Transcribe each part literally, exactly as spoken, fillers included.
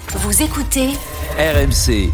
Vous écoutez R M C.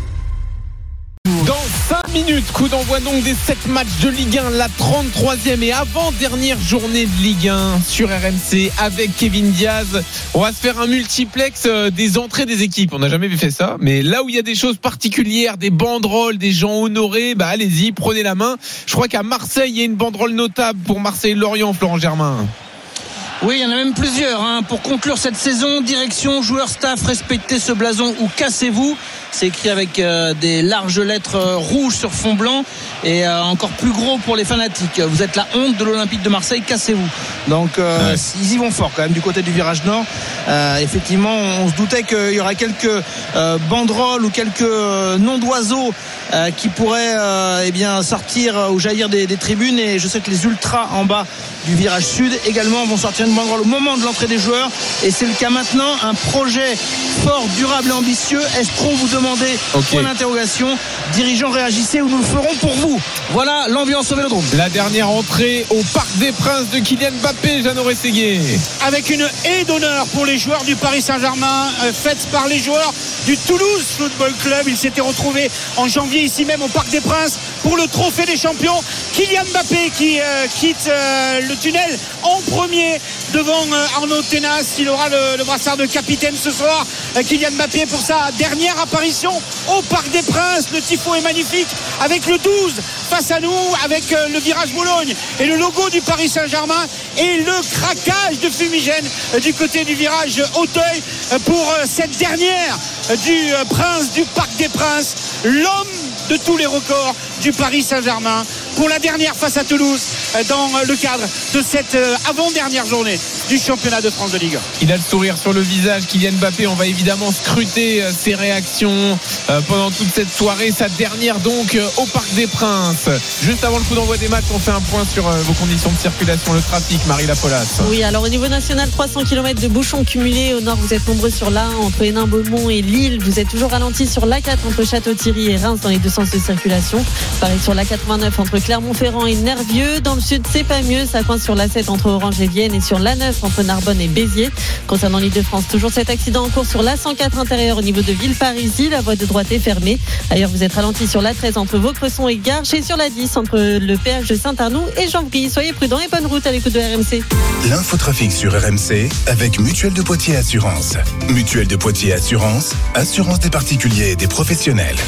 Dans cinq minutes, coup d'envoi donc des sept matchs de Ligue un, la trente-troisième et avant-dernière journée de Ligue un sur R M C avec Kevin Diaz. On va se faire un multiplex des entrées des équipes. On n'a jamais fait ça, mais là où il y a des choses particulières, des banderoles, des gens honorés, bah allez-y, prenez la main. Je crois qu'à Marseille, il y a une banderole notable pour Marseille-Lorient, Florent Germain. Oui, il y en a même plusieurs hein. Pour conclure cette saison, direction, joueurs, staff, respectez ce blason ou cassez-vous. C'est écrit avec euh, des larges lettres euh, rouges sur fond blanc et euh, encore plus gros pour les fanatiques. Vous êtes la honte de l'Olympique de Marseille, cassez-vous. Donc euh, ouais. Ils y vont fort quand même du côté du virage nord. Euh, effectivement, on se doutait qu'il y aurait quelques euh, banderoles ou quelques euh, noms d'oiseaux euh, qui pourraient euh, eh bien sortir euh, ou jaillir des, des tribunes. Et je sais que les ultras en bas du virage sud également vont sortir une banderole au moment de l'entrée des joueurs. Et c'est le cas maintenant. Un projet fort, durable et ambitieux. Est-ce qu'on vous demande okay. Point d'interrogation. Dirigeants, réagissez ou nous le ferons pour vous. Voilà l'ambiance au Vélodrome. La dernière entrée au Parc des Princes de Kylian Mbappé, Jeannot Rességuier. Avec une haie d'honneur pour les joueurs du Paris Saint-Germain, euh, faite par les joueurs du Toulouse Football Club. Ils s'étaient retrouvés en janvier ici même au Parc des Princes pour le trophée des champions. Kylian Mbappé qui euh, quitte euh, le tunnel en premier devant euh, Arnaud Tenas. Il aura le, le brassard de capitaine ce soir. Euh, Kylian Mbappé pour sa dernière apparition au Parc des Princes. Le tifo est magnifique avec le douze face à nous, avec euh, le virage Boulogne et le logo du Paris Saint-Germain et le craquage de fumigène euh, du côté du virage Auteuil euh, pour euh, cette dernière euh, du euh, Prince du Parc des Princes, l'homme de tous les records du Paris Saint-Germain pour la dernière face à Toulouse dans le cadre de cette avant-dernière journée du championnat de France de Ligue un. Il a le sourire sur le visage, Kylian Mbappé. On va évidemment scruter ses réactions pendant toute cette soirée, sa dernière donc au Parc des Princes. Juste avant le coup d'envoi des matchs, on fait un point sur vos conditions de circulation, le trafic. Marie Lapolasse. Oui, alors au niveau national, trois cents kilomètres de bouchons cumulés. Au nord, vous êtes nombreux sur l'A un entre Hénin, Beaumont et Lille. Vous êtes toujours ralenti sur l'A quatre entre Château-Thierry et Reims dans les deux sens de circulation. Pareil sur l'A quatre-vingt-neuf entre Clermont-Ferrand et Nervieux. Dans le sud, c'est pas mieux, ça coince sur l'A sept entre Orange et Vienne et sur l'A neuf entre Narbonne et Béziers. Concernant l'Île-de-France, toujours cet accident en cours sur l'A cent quatre intérieur au niveau de Villeparisis. La voie de droite est fermée. Ailleurs, vous êtes ralenti sur l'A treize entre Vaucresson et Garches et sur l'A dix entre le péage de Saint-Arnoux et Jean-Brie. Soyez prudents et bonne route à l'écoute de R M C. L'infotrafic sur R M C avec Mutuelle de Poitiers Assurance. Mutuelle de Poitiers Assurance, assurance des particuliers et des professionnels.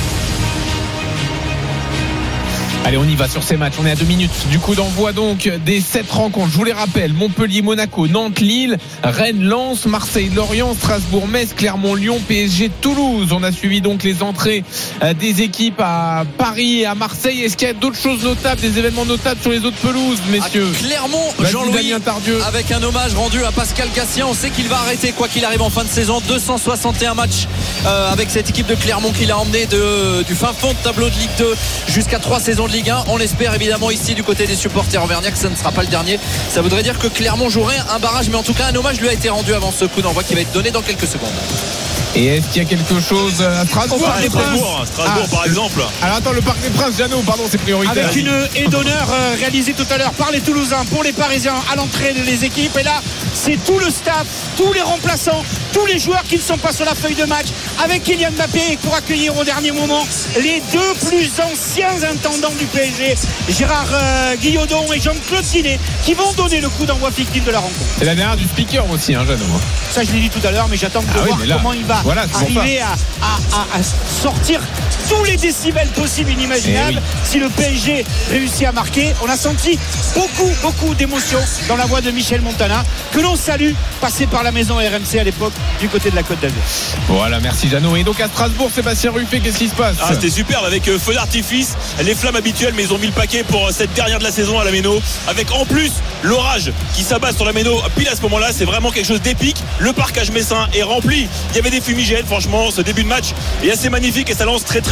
Allez, on y va sur ces matchs. On est à deux minutes du coup d'envoi donc des sept rencontres. Je vous les rappelle: Montpellier, Monaco, Nantes, Lille, Rennes, Lens, Marseille, Lorient, Strasbourg, Metz, Clermont, Lyon, P S G, Toulouse. On a suivi donc les entrées des équipes à Paris et à Marseille. Est-ce qu'il y a d'autres choses notables, des événements notables sur les autres pelouses, messieurs? À Clermont, Jean-Louis, avec un hommage rendu à Pascal Gassien. On sait qu'il va arrêter quoi qu'il arrive en fin de saison. deux cent soixante et un matchs euh, avec cette équipe de Clermont qu'il a emmené de, du fin fond de tableau de Ligue deux jusqu'à trois saisons de Ligue un. On espère évidemment ici du côté des supporters auvergnats que ça ne sera pas le dernier. Ça voudrait dire que Clermont jouerait un barrage, mais en tout cas un hommage lui a été rendu avant ce coup d'envoi qui va être donné dans quelques secondes. Et est-ce qu'il y a quelque chose à Strasbourg, ah, Strasbourg, Strasbourg ah, par exemple. Alors attends, le Parc des Princes, Jeannot, pardon, c'est prioritaire. Avec une haie d'honneur euh, réalisée tout à l'heure par les Toulousains pour les Parisiens à l'entrée des équipes. Et là, c'est tout le staff, tous les remplaçants, tous les joueurs qui ne sont pas sur la feuille de match avec Kylian Mbappé pour accueillir au dernier moment les deux plus anciens intendants du P S G, Gérard euh, Guillaudon et Jean-Claude Sinet, qui vont donner le coup d'envoi fictif de la rencontre. C'est la dernière du speaker aussi, hein, Jeannot. Ça, je l'ai dit tout à l'heure, mais j'attends de ah voir oui, là, comment il va voilà, arriver à, à, à, à sortir tous les décibels possibles inimaginables. Eh oui. Si le P S G réussit à marquer, on a senti beaucoup, beaucoup d'émotions dans la voix de Michel Montana, que l'on salue, passé par la maison R M C à l'époque du côté de la Côte d'Azur. Voilà, merci Jeannot. Et donc à Strasbourg, Sébastien Ruffet, qu'est-ce qui se passe? Ah, c'était superbe avec euh, feu d'artifice, les flammes habituelles, mais ils ont mis le paquet pour euh, cette dernière de la saison à la Méno, avec en plus l'orage qui s'abat sur la Méno pile à ce moment-là. C'est vraiment quelque chose d'épique. Le parcage messin est rempli. Il y avait des fumigènes. Franchement, ce début de match est assez magnifique et ça lance très très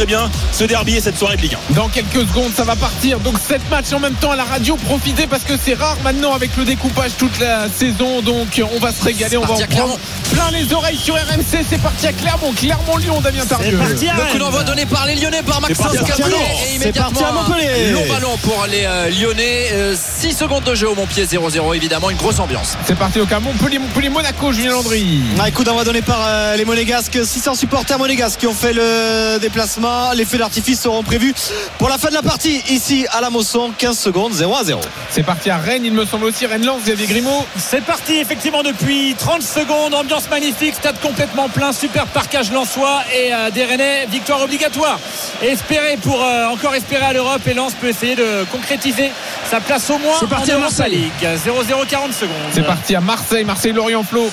bien ce derby et cette soirée de Ligue un. Dans quelques secondes, ça va partir. Donc sept matchs en même temps à la radio. Profitez parce que c'est rare maintenant avec le découpage toute la saison. Donc on va se régaler. On va en prendre plein les oreilles sur R M C. C'est parti à Clermont. Clermont-Lyon, Damien Tardieu. Le coup d'envoi donné par les Lyonnais, par Maxence Cabré. Et immédiatement un long ballon pour les euh, Lyonnais. Euh, six secondes de jeu au Montpied, zéro zéro. Évidemment, une grosse ambiance. C'est parti au cas Montpellier, Montpellier, Monaco, Julien Landry. Un coup d'envoi donné par euh, les Monégasques. six cents supporters monégasques qui ont fait le déplacement. Les feux d'artifice seront prévus pour la fin de la partie ici à la Mosson. quinze secondes, zéro à zéro. C'est parti à Rennes, il me semble aussi. Rennes-Lens, Xavier Grimaud. C'est parti effectivement depuis trente secondes. Ambiance magnifique, stade complètement plein, super parquage lensois et euh, des Rennais, victoire obligatoire. Espérer pour euh, encore espérer à l'Europe, et Lens peut essayer de concrétiser sa place au moins. C'est parti en à Marseille. Ligue. zéro zéro quarante secondes. C'est parti à Marseille, Marseille-Lorient, Flo.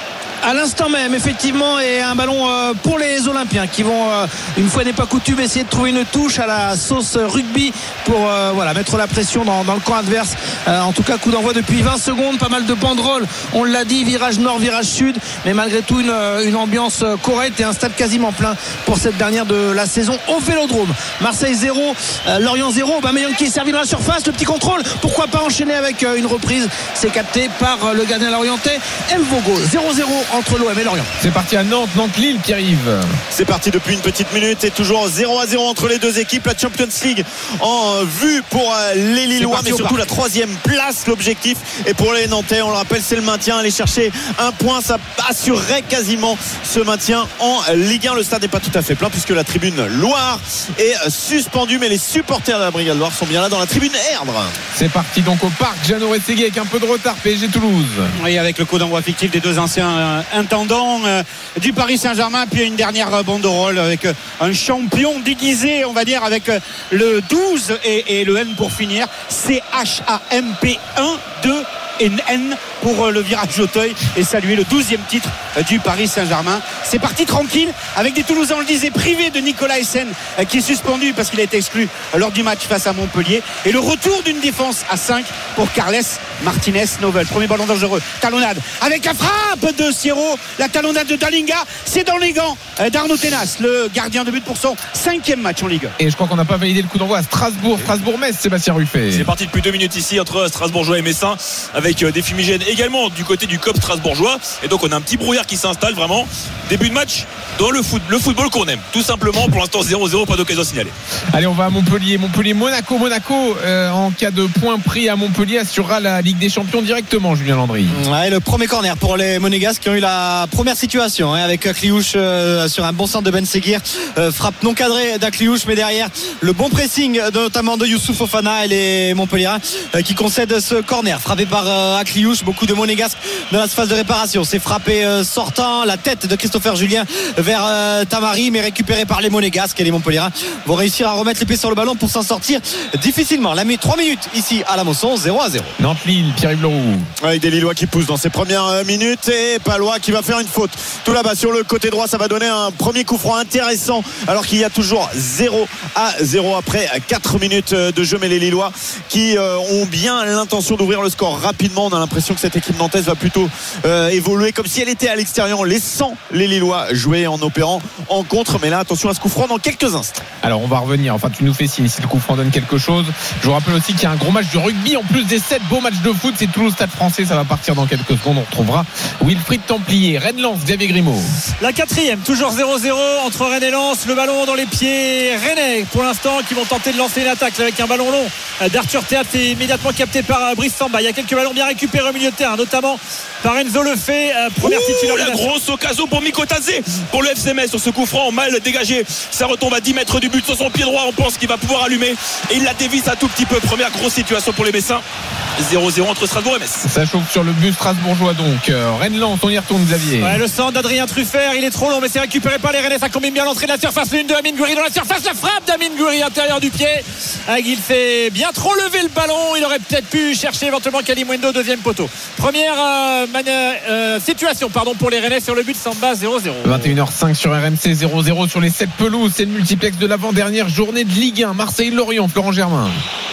À l'instant même, effectivement, et un ballon pour les Olympiens qui vont, une fois n'est pas coutume, essayer de trouver une touche à la sauce rugby pour euh, voilà, mettre la pression dans, dans le camp adverse. Euh, en tout cas, coup d'envoi depuis vingt secondes, pas mal de banderoles, on l'a dit, virage nord, virage sud, mais malgré tout une, une ambiance correcte et un stade quasiment plein pour cette dernière de la saison au Vélodrome. Marseille zéro, euh, Lorient zéro, Aubameyang qui est servi dans la surface, le petit contrôle, pourquoi pas enchaîner avec une reprise, c'est capté par le gardien lorientais Mvogo. Zéro zéro entre l'O M et Lorient. C'est parti à Nantes, Nantes-Lille qui arrive. C'est parti depuis une petite minute et toujours zéro à zéro entre les deux équipes. La Champions League en vue pour les Lillois, mais surtout la troisième place. L'objectif est pour les Nantais, on le rappelle, c'est le maintien. Aller chercher un point, ça assurerait quasiment ce maintien en Ligue un. Le stade n'est pas tout à fait plein puisque la tribune Loire est suspendue, mais les supporters de la Brigade Loire sont bien là dans la tribune Erdre. C'est parti donc au parc Jeannot Rességuier avec un peu de retard. P S G Toulouse. Oui, avec le coup d'envoi fictif des deux anciens euh, intendants euh, du Paris Saint-Germain, puis une dernière banderole avec euh, un champion déguisé, on va dire, avec euh, le douze et, et le N pour finir. C H A M P un, deux N N pour le virage d'Auteuil et saluer le douzième titre du Paris Saint-Germain. C'est parti tranquille avec des Toulousains, on le disait, privés de Nicolas Essen qui est suspendu parce qu'il a été exclu lors du match face à Montpellier, et le retour d'une défense à cinq pour Carles Martinez Novel. Premier ballon dangereux, talonnade avec la frappe de Sierro, la talonnade de Dalinga, c'est dans les gants d'Arnaud Tenas, le gardien de but pour son cinquième match en Ligue. Et je crois qu'on n'a pas validé le coup d'envoi à Strasbourg, Strasbourg-Metz, Sébastien Ruffet. C'est parti depuis deux minutes ici entre Strasbourgeois et Messin, avec des fumigènes également du côté du C O P strasbourgeois, et donc on a un petit brouillard qui s'installe vraiment. Début de match dans le foot, le football qu'on aime tout simplement. Pour l'instant zéro zéro, pas d'occasion signalée. Allez, on va à Montpellier, Montpellier Monaco. Monaco euh, en cas de point pris à Montpellier assurera la Ligue des Champions directement, Julien Landry. Ouais, le premier corner pour les Monégasques qui ont eu la première situation, hein, avec Cliouche euh, sur un bon centre de Ben Seguir, euh, frappe non cadrée d'Akliouche, mais derrière le bon pressing de, notamment de Youssouf Fofana et les Montpelliérains euh, qui concèdent ce corner frappé par euh, Akliouche. Beaucoup de Monégasques dans la phase de réparation, c'est frappé euh, sortant, la tête de Christopher Julien vers euh, Tamari, mais récupéré par les Monégasques, et les Montpelliérains vont réussir à remettre les pieds sur le ballon pour s'en sortir difficilement. La trois minutes ici à la Mosson, zéro à zéro. Nantes-Lille, Pierre-Yves Leroux. Avec des Lillois qui poussent dans ces premières minutes, et Palois qui va faire une faute tout là-bas sur le côté droit. Ça va donner un premier coup franc intéressant alors qu'il y a toujours zéro à zéro après quatre minutes de jeu, mais les Lillois qui euh, ont bien l'intention d'ouvrir le score rapidement. On a l'impression que cette équipe nantaise va plutôt euh, évoluer comme si elle était à l'extérieur, en laissant les Lillois jouer, en opérant en contre. Mais là, attention à ce coup franc dans quelques instants. Alors on va revenir, enfin tu nous fais signe si le coup franc donne quelque chose. Je vous rappelle aussi qu'il y a un gros match de rugby en plus des sept beaux matchs de foot. C'est Toulouse Stade Français, ça va partir dans quelques secondes. On retrouvera Wilfried Templier. Rennes-Lens, Xavier Grimaud. La quatrième, toujours zéro zéro entre Rennes et Lens. Le ballon dans les pieds Rennais pour l'instant, qui vont tenter de lancer une attaque avec un ballon long d'Arthur Théâtre, et immédiatement capté par Brice Samba. Il y a quelques ballons bien récupérés au milieu de terrain, notamment par Enzo Lefebvre, première titulaire. La grosse occasion pour Miko Tazé pour le F C Metz sur ce coup franc mal dégagé. Ça retombe à dix mètres du but sur son pied droit. On pense qu'il va pouvoir allumer, et il la dévisse un tout petit peu. Première grosse situation pour les Messins. zéro zéro entre Strasbourg et Metz. Ça chauffe sur le but strasbourgeois donc. Euh, Rennes-Lens, on y retourne, Xavier. Ouais, le centre d'Adrien Truffert, il est trop long, mais c'est récupéré par les Rennais. Ça combine bien l'entrée de la surface. L'une de Amine Gouiri dans la surface. La frappe d'Amine Gouiri intérieur du pied. Il fait bien trop lever le ballon. Il aurait peut-être pu chercher éventuellement Kalimwendo, deuxième poteau. Première euh, man- euh, situation pardon, pour les Rennais sur le but. Samba zéro zéro. vingt et une heures cinq sur R M C, zéro zéro sur les sept pelouses. C'est le multiplex de l'avant-dernière journée de Ligue un. Marseille-Lorient, Florent Germain.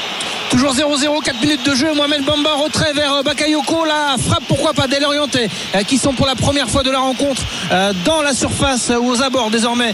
Toujours zéro zéro, quatre minutes de jeu. Mohamed Bamba, retrait vers Bakayoko. La frappe, pourquoi pas, d'El Orienté, qui sont pour la première fois de la rencontre dans la surface ou aux abords désormais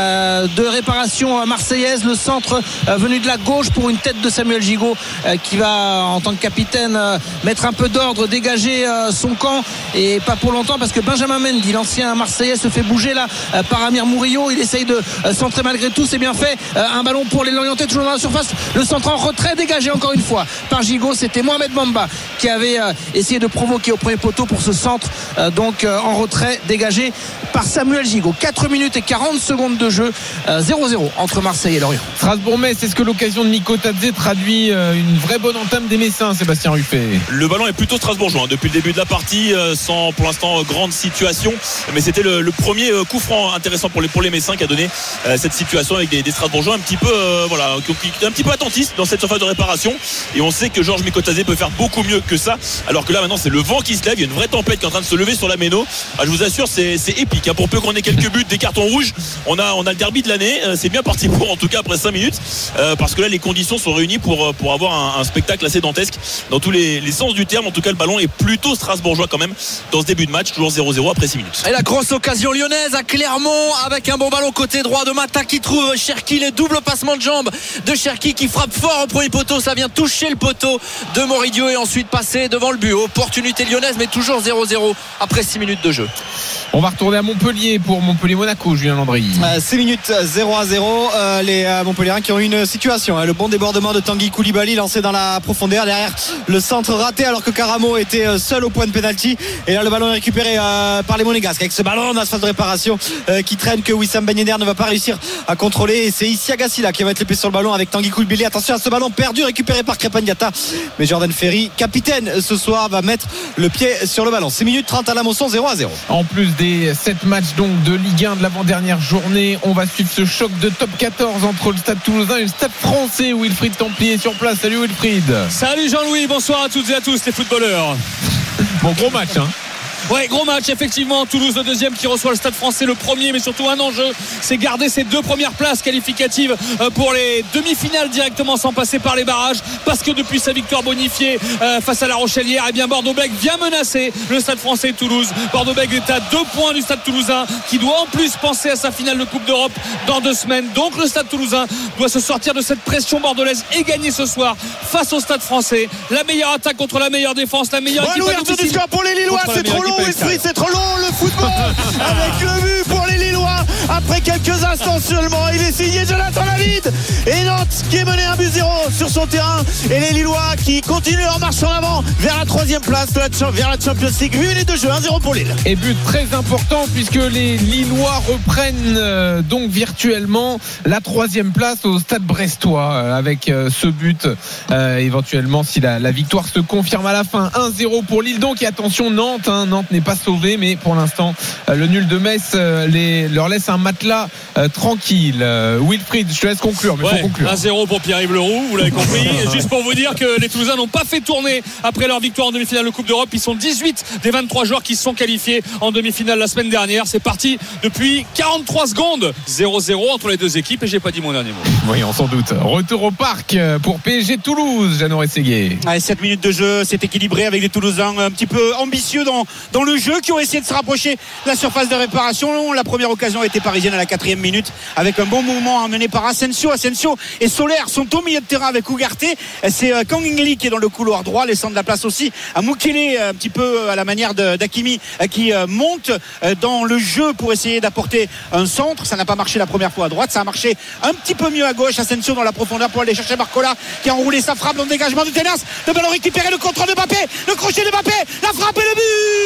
de réparation marseillaise. Le centre venu de la gauche pour une tête de Samuel Gigot qui va, en tant que capitaine, mettre un peu d'ordre, dégager son camp, et pas pour longtemps, parce que Benjamin Mendy, l'ancien Marseillais, se fait bouger là par Amir Mourillo. Il essaye de centrer malgré tout, c'est bien fait. Un ballon pour les Lorientais, toujours dans la surface. Le centre en retrait, dégagé encore une fois par Gigot. C'était Mohamed Bamba qui avait essayé de provoquer au premier poteau pour ce centre, donc en retrait, dégagé par Samuel Gigot. quatre minutes et quarante secondes de jeu, zéro zéro entre Marseille et Lorient. Strasbourg-Metz, est-ce que l'occasion de Nico Tadze traduit une vraie bonne entame des Messins, Sébastien Ruffet? Le ballon est plutôt strasbourgeois hein, depuis le début de la partie, euh, sans pour l'instant grande situation, mais c'était le, le premier euh, coup franc intéressant pour les, pour les Messins qui a donné euh, cette situation avec des, des strasbourgeois un petit peu euh, voilà, qui, qui, un petit peu attentistes dans cette surface de réparation, et on sait que Georges Mikotadze peut faire beaucoup mieux que ça, alors que là maintenant c'est le vent qui se lève, il y a une vraie tempête qui est en train de se lever sur la Méno. Ah, je vous assure, c'est, c'est épique hein. Pour peu qu'on ait quelques buts, des cartons rouges, on a, on a le derby de l'année, euh, c'est bien parti pour, en tout cas après cinq minutes, euh, parce que là les conditions sont réunies pour, pour avoir un, un spectacle assez dantesque dans tous les, les sens du terme. En tout cas le ballon est plutôt strasbourgeois quand même dans ce début de match, toujours zéro zéro après six minutes. Et la grosse occasion lyonnaise à Clermont, avec un bon ballon côté droit de Mata qui trouve Cherki, les doubles passements de jambes de Cherki qui frappe fort au premier poteau, ça vient toucher le poteau de Moridio et ensuite passer devant le but. Opportunité lyonnaise, mais toujours zéro zéro après six minutes de jeu. On va retourner à Montpellier pour Montpellier-Monaco, Julien Landry. euh, six minutes, zéro à zéro. euh, Les euh, Montpelliérains qui ont eu une situation hein. Le bon débordement de Tanguy Koulibaly lancé dans la profondeur, derrière le centre raté alors que Karamo était seul au point de pénalty, et là le ballon est récupéré euh, par les Monégasques avec ce ballon dans la phase de réparation euh, qui traîne, que Wissam Ben Yedder ne va pas réussir à contrôler, et c'est Issi Agassi là qui va être l'épée sur le ballon avec Tanguy Koulibaly. Attention à ce ballon perdu récupéré par Crépin Diatta, mais Jordan Ferry, capitaine ce soir, va mettre le pied sur le ballon. Six minutes trente à la Mosson, zéro à zéro. En plus des sept matchs donc de Ligue un de l'avant-dernière journée, on va suivre ce choc de top quatorze entre le Stade Toulousain et le Stade Français. Wilfried Templier est sur place. Salut Wilfried. Salut Jean-Louis, bonsoir à toutes et à tous les footballeurs. Bon, gros match hein. Ouais, gros match effectivement. Toulouse le deuxième qui reçoit le Stade Français le premier, mais surtout un enjeu, c'est garder ces deux premières places qualificatives pour les demi-finales directement sans passer par les barrages, parce que depuis sa victoire bonifiée face à La Rochelle hier, eh bien Bordeaux-Bègles vient menacer le Stade Français et Toulouse. Bordeaux-Bègles est à deux points du Stade Toulousain qui doit en plus penser à sa finale de Coupe d'Europe dans deux semaines. Donc le Stade Toulousain doit se sortir de cette pression bordelaise et gagner ce soir face au Stade Français. La meilleure attaque contre la meilleure défense, la meilleure bon, équipe l'ouverture du score pour les Lillois, c'est trop long Wilfried, c'est trop long le football avec le but pour les Lillois après quelques instants seulement. Il est signé Jonathan David, et Nantes qui est mené un but zéro sur son terrain, et les Lillois qui continuent leur marche en avant vers la troisième place de la, vers la Champions League. huit minutes de jeu, un zéro pour Lille. Et but très important puisque les Lillois reprennent euh, donc virtuellement la troisième place au Stade Brestois euh, avec euh, ce but euh, éventuellement si la, la victoire se confirme à la fin. Un zéro pour Lille donc, et attention Nantes hein, Nantes n'est pas sauvé, mais pour l'instant euh, le nul de Metz euh, les, leur laisse un matelas euh, tranquille. euh, Wilfried, je te laisse conclure, mais ouais, faut conclure. un zéro pour Pierre-Yves Leroux, vous l'avez compris. Juste pour vous dire que les Toulousains n'ont pas fait tourner après leur victoire en demi-finale de Coupe d'Europe. Ils sont dix-huit des vingt-trois joueurs qui se sont qualifiés en demi-finale la semaine dernière. C'est parti depuis quarante-trois secondes, zéro zéro entre les deux équipes, et j'ai pas dit mon dernier mot. Oui, on s'en doute. Retour au parc pour P S G Toulouse, Jeannot Rességuier. Allez, sept minutes de jeu, c'est équilibré avec les Toulousains un petit peu ambitieux dans, dans le jeu, qui ont essayé de se rapprocher de la surface de réparation. La première occasion a été parisienne à la quatrième minute avec un bon mouvement amené par Asensio. Asensio et Soler sont au milieu de terrain avec Ugarte. C'est Kang In-lee qui est dans le couloir droit, laissant de la place aussi à Mukele, un petit peu à la manière de, d'Hakimi, qui monte dans le jeu pour essayer d'apporter un centre. Ça n'a pas marché la première fois à droite, ça a marché un petit peu mieux à gauche. Asensio dans la profondeur pour aller chercher Barcola qui a enroulé sa frappe dans le dégagement de Tenas. Le ballon récupéré, le contrôle de Mbappé, le crochet de Mbappé, la frappe et le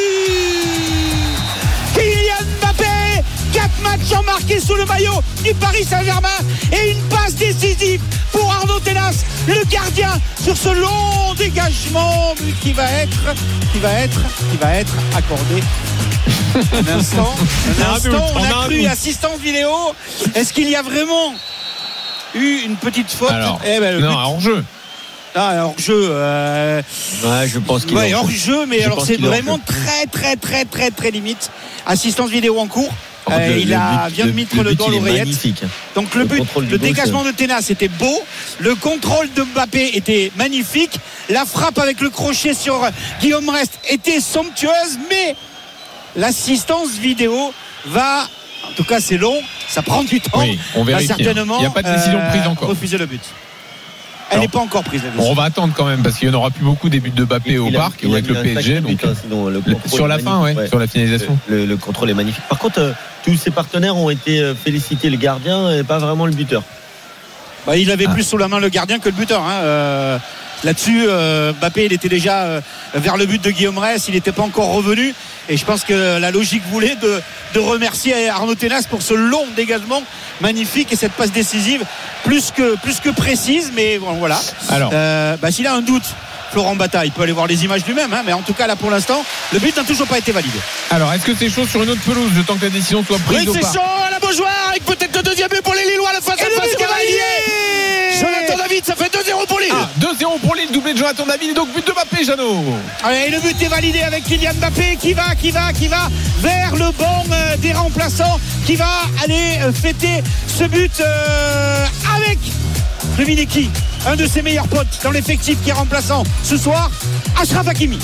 but. Kylian Mbappé, quatre matchs en marqué sous le maillot du Paris Saint-Germain, et une passe décisive pour Arnaud Tenas, le gardien, sur ce long dégagement qui va être qui va être qui va être accordé. Un instant, un instant, on a cru assistance vidéo. Est-ce qu'il y a vraiment eu une petite faute? Alors, eh ben, non, but... hors jeu. Ah, hors jeu. Euh... Ouais, je pense qu'il ouais, hors jeu, mais je alors c'est vraiment très très très très très très limite. Assistance vidéo en cours. Euh, le, il le a but, vient de le, mettre le, le but, doigt à il est l'oreillette. magnifique. Donc le, Le but, contrôle le du gauche, dégagement de Tenas était beau, le contrôle de Mbappé était magnifique, la frappe avec le crochet sur Guillaume Rest était somptueuse, mais l'assistance vidéo va, en tout cas c'est long, ça prend du temps, Oui, on va vérifie. certainement Il n'y a pas de décision euh, prise encore. refuser le but. Elle n'est pas encore prise la Bon, décision. on va attendre quand même parce qu'il n'y en aura plus beaucoup des buts de Mbappé au Il a- parc il a avec mis le un P S G. sacré Donc, but, hein, sinon, le le- contrôle sur la est fin, ouais, magnifique, sur la finalisation. Le, le, le contrôle est magnifique. Par contre, euh, tous ses partenaires ont été euh, félicités. Le gardien et pas vraiment le buteur. Bah, il avait Ah. plus sous la main le gardien que le buteur. Hein. Euh, là-dessus, euh, Mbappé, il était déjà euh, vers le but de Guillaume Reyes. Il n'était pas encore revenu. Et je pense que la logique voulait de, de remercier Arnaud Tenas pour ce long dégagement magnifique et cette passe décisive plus que, plus que précise. Mais bon, voilà. Alors, Euh, bah, s'il a un doute, Florent Bata, il peut aller voir les images lui-même. Hein, mais en tout cas, là, pour l'instant, le but n'a toujours pas été validé. alors est-ce que c'est chaud sur une autre pelouse le temps que la décision soit prise Oui, au c'est parc? chaud à la Beaujoire avec peut-être le deuxième but pour les Lillois. Le face à Et le face but qui est est validé. Jonathan David, ça fait deux zéro pour Lille. Ah, deux zéro pour Lille, doublé de Jonathan David et donc but de Mbappé, Jeannot. Allez, le but est validé avec Kylian Mbappé qui va, qui va, qui va vers le banc euh, des remplaçants, qui va aller euh, fêter ce but euh, avec devinez qui, un de ses meilleurs potes dans l'effectif qui est remplaçant ce soir, Achraf Hakimi.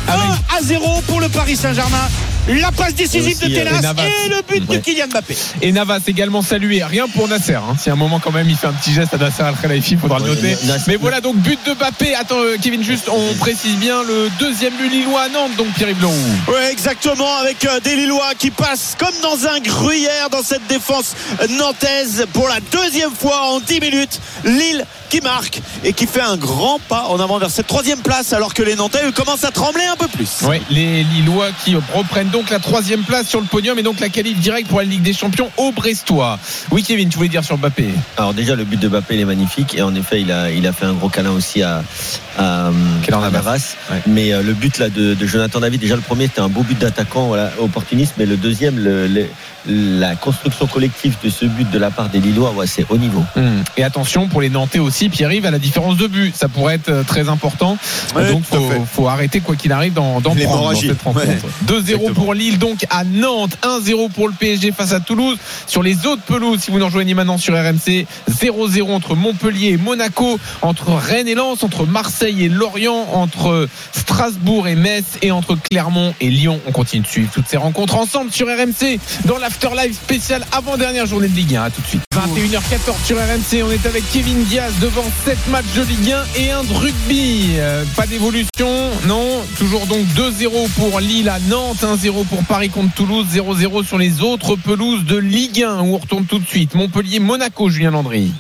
un à zéro pour le Paris Saint-Germain. La passe décisive Aussi, de Tenas euh, Navas. et le but de Ouais. Kylian Mbappé. Et Navas également salué, rien pour Nasser. Hein. Si à un moment quand même il fait un petit geste à Nasser Al-Khelaifi, il faudra le Ouais, noter. Nasser- Mais voilà donc but de Mbappé. Attends euh, Kevin, juste on précise bien le deuxième but lillois à Nantes, donc Pierre-Yves Leroux. Oui, exactement, avec euh, des Lillois qui passent comme dans un gruyère dans cette défense nantaise pour la deuxième fois en dix minutes. Lille qui marque et qui fait un grand pas en avant vers cette troisième place alors que les Nantais eux, commencent à trembler un peu plus. Oui, les Lillois qui reprennent donc la troisième place sur le podium et donc la qualif directe pour la Ligue des Champions au Brestois. Oui Kevin, tu voulais dire sur Mbappé? Alors déjà le but de Mbappé il est magnifique et en effet il a il a fait un gros câlin aussi à à, Keylor à Navas. Navas. Ouais. Mais euh, le but là de, de Jonathan David, déjà le premier c'était un beau but d'attaquant, voilà, opportuniste, mais le deuxième le, le- la construction collective de ce but de la part des Lillois, ouais, c'est haut niveau. Hum. Et attention pour les Nantais aussi, Pierre-Yves, à la différence de but, ça pourrait être euh, très important. Ouais, donc tout à faut, fait. faut arrêter quoi qu'il arrive d'en, d'en prendre dans L'hémorragie. cette rencontre. Ouais. deux zéro Exactement. pour Lille donc à Nantes, un zéro pour le P S G face à Toulouse. Sur les autres pelouses, si vous nous rejoignez maintenant sur R M C, zéro zéro entre Montpellier et Monaco, entre Rennes et Lens, entre Marseille et Lorient, entre Strasbourg et Metz et entre Clermont et Lyon. On continue de suivre toutes ces rencontres ensemble sur R M C dans l'Afterlife spécial avant-dernière journée de Ligue un. À tout de suite. vingt et une heures quatorze sur R M C, on est avec Kevin Diaz devant sept matchs de Ligue un et un de rugby. Euh, pas d'évolution, non. Toujours donc deux zéro pour Lille à Nantes, un zéro pour Paris contre Toulouse, zéro zéro sur les autres pelouses de Ligue un où on retourne tout de suite. Montpellier, Monaco, Julien Landry.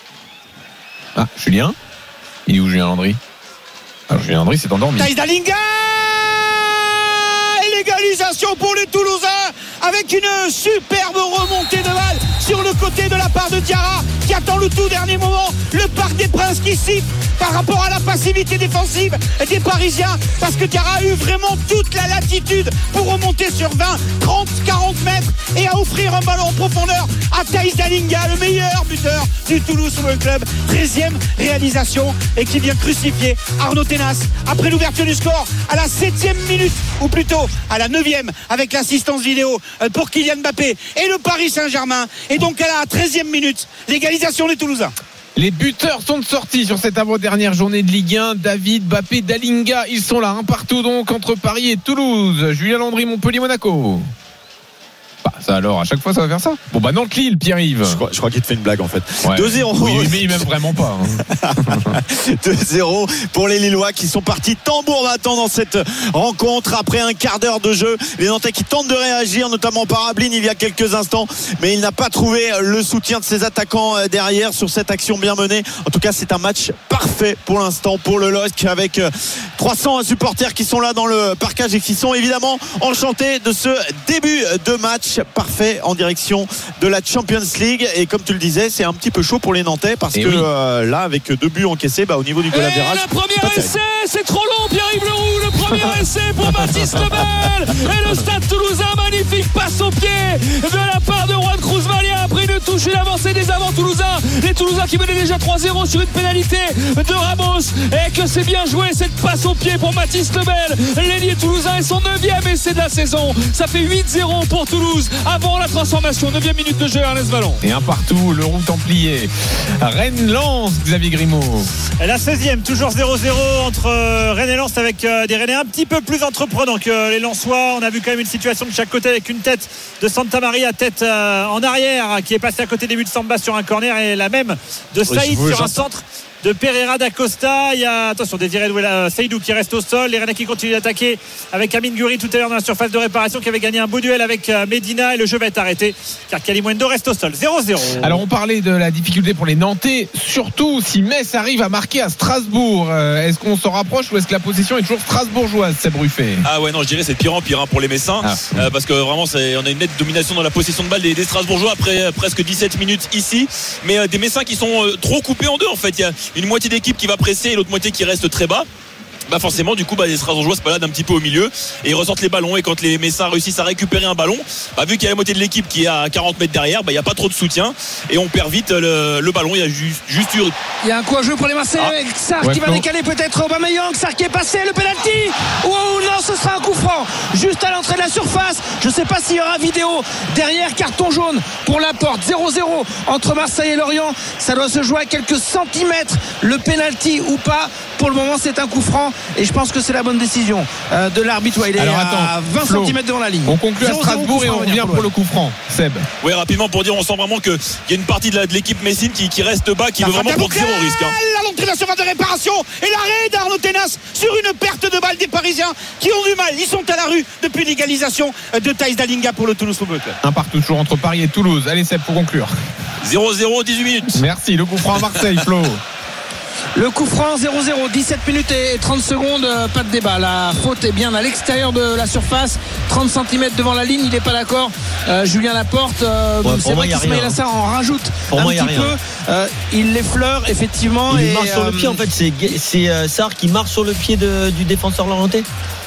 Ah, Julien Il est où Julien Landry? Ah, Julien Landry s'est endormi. Thaïs Dalinga, égalisation pour les Toulousains avec une superbe remontée de balle sur le côté de la part de Diarra qui attend le tout dernier moment. Le Parc des Princes qui siffle par rapport à la passivité défensive des Parisiens parce que Diarra a eu vraiment toute la latitude pour remonter sur vingt, trente, quarante mètres et à offrir un ballon en profondeur à Thaïs Dalinga, le meilleur buteur du Toulouse Football Club. treizième réalisation et qui vient crucifier Arnaud Tenas après l'ouverture du score à la septième minute ou plutôt à la neuvième avec l'assistance vidéo pour Kylian Mbappé et le Paris Saint-Germain. Et donc à la treizième minute, l'égalisation des Toulousains. Les buteurs sont sortis sur cette avant-dernière journée de Ligue un. David, Mbappé, Dalinga, ils sont là, un partout donc entre Paris et Toulouse. Julien Landry, Montpellier, Monaco. Bah, ça alors, à chaque fois ça va faire ça. Bon bah Nantes-Lille, Pierre-Yves. Je crois, je crois qu'il te fait une blague en fait. Ouais. deux zéro. Oui, mais il m'aime vraiment pas. Hein. deux zéro pour les Lillois qui sont partis tambour battant dans cette rencontre après un quart d'heure de jeu. Les Nantais qui tentent de réagir, notamment par Ablin il y a quelques instants, mais il n'a pas trouvé le soutien de ses attaquants derrière sur cette action bien menée. En tout cas, c'est un match parfait pour l'instant pour le L O S C avec trois cents supporters qui sont là dans le parcage et qui sont évidemment enchantés de ce début de match parfait en direction de la Champions League. Et comme tu le disais, c'est un petit peu chaud pour les Nantais parce et que oui. euh, là, avec deux buts encaissés, bah, au niveau du goal Et average, le premier pas terrible. essai, c'est trop long, Pierre-Yves Leroux. Le premier essai pour Baptiste Lebel. Et le Stade Toulousain, magnifique passe au pied de la part de Juan Cruz Malia après une touche et l'avance avancée des avants toulousains. Les Toulousains qui menaient déjà trois zéro sur une pénalité de Ramos. Et que c'est bien joué cette passe au pied pour Mathis Lebel. L'ailier toulousain est son neuvième essai de la saison. Ça fait huit zéro pour Toulouse avant la transformation. neuvième minute de jeu, Ernest Vallon. Et un partout, le roue templier. Rennes-Lens, Xavier Grimaud. Et la seizième, toujours zéro zéro entre Rennes et Lens, avec des Rennais un petit peu plus entreprenants que les Lensois. On a vu quand même une situation de chaque côté avec une tête de Santa Maria, tête en arrière, qui est passée à côté des buts de Samba sur un corner, et la même de Saïd sur un centre de Pereira d'Acosta. Il y a, attention, Désiré Seydou qui reste au sol. Les Rennais qui continuent d'attaquer avec Amine Guri tout à l'heure dans la surface de réparation, qui avait gagné un beau duel avec Medina, et le jeu va être arrêté car Kalimundo reste au sol. zéro zéro. Alors on parlait de la difficulté pour les Nantais, surtout si Metz arrive à marquer à Strasbourg. Est-ce qu'on s'en rapproche ou est-ce que la possession est toujours strasbourgeoise, Seb Ruffet? Ah ouais, non, je dirais c'est de pire en pire hein, pour les Messins, ah. euh, parce que vraiment c'est, on a une nette domination dans la possession de balle des, des Strasbourgeois après euh, presque dix-sept minutes ici, mais euh, des Messins qui sont euh, trop coupés en deux en fait. Il y a une moitié d'équipe qui va presser et l'autre moitié qui reste très bas. Bah forcément du coup bah, les Strasbourgeois se baladent un petit peu au milieu et ils ressortent les ballons, et quand les Messins réussissent à récupérer un ballon, bah, vu qu'il y a la moitié de l'équipe qui est à quarante mètres derrière, bah, il n'y a pas trop de soutien et on perd vite le, le ballon. Il y a juste, juste eu... Il y a un coup à jouer pour les Marseillais ah. avec Sarr ouais, qui va non. décaler peut-être Aubameyang. Sarr qui est passé, le penalty. Oh non, ce sera un coup franc juste à l'entrée de la surface. Je ne sais pas s'il y aura vidéo derrière. Carton jaune pour Laporte. zéro zéro entre Marseille et Lorient. Ça doit se jouer à quelques centimètres, le penalty ou pas. Pour le moment c'est un coup franc et je pense que c'est la bonne décision euh, de l'arbitre. Ouais, il est Alors, attends, à vingt centimètres devant la ligne. On conclut à Strasbourg et on revient pour, pour le coup franc. Seb. Oui, rapidement pour dire, on sent vraiment qu'il y a une partie de, la, de l'équipe messine qui, qui reste bas, qui la veut vraiment prendre zéro risque. Hein. À l'entrée de la surface de réparation et l'arrêt d'Arnaud Tenas sur une perte de balle des Parisiens qui ont du mal. Ils sont à la rue depuis l'égalisation de Thaïs Dalinga pour le Toulouse Football Club. Un partout toujours entre Paris et Toulouse. Allez Seb, pour conclure. zéro zéro, dix-huit minutes. Merci. Le coup franc à Marseille, Flo. Le coup franc zéro zéro, dix-sept minutes et trente secondes, pas de débat. La faute est bien à l'extérieur de la surface, trente centimètres devant la ligne, il n'est pas d'accord. Euh, Julien Laporte, euh, ouais, c'est vrai qu'Ismaïla hein. Sarr en rajoute pour un moi, petit peu. Euh, il l'effleure effectivement. Il et marche sur euh, le pied en fait, c'est, c'est euh, Sarr qui marche sur le pied de, du défenseur lorientais.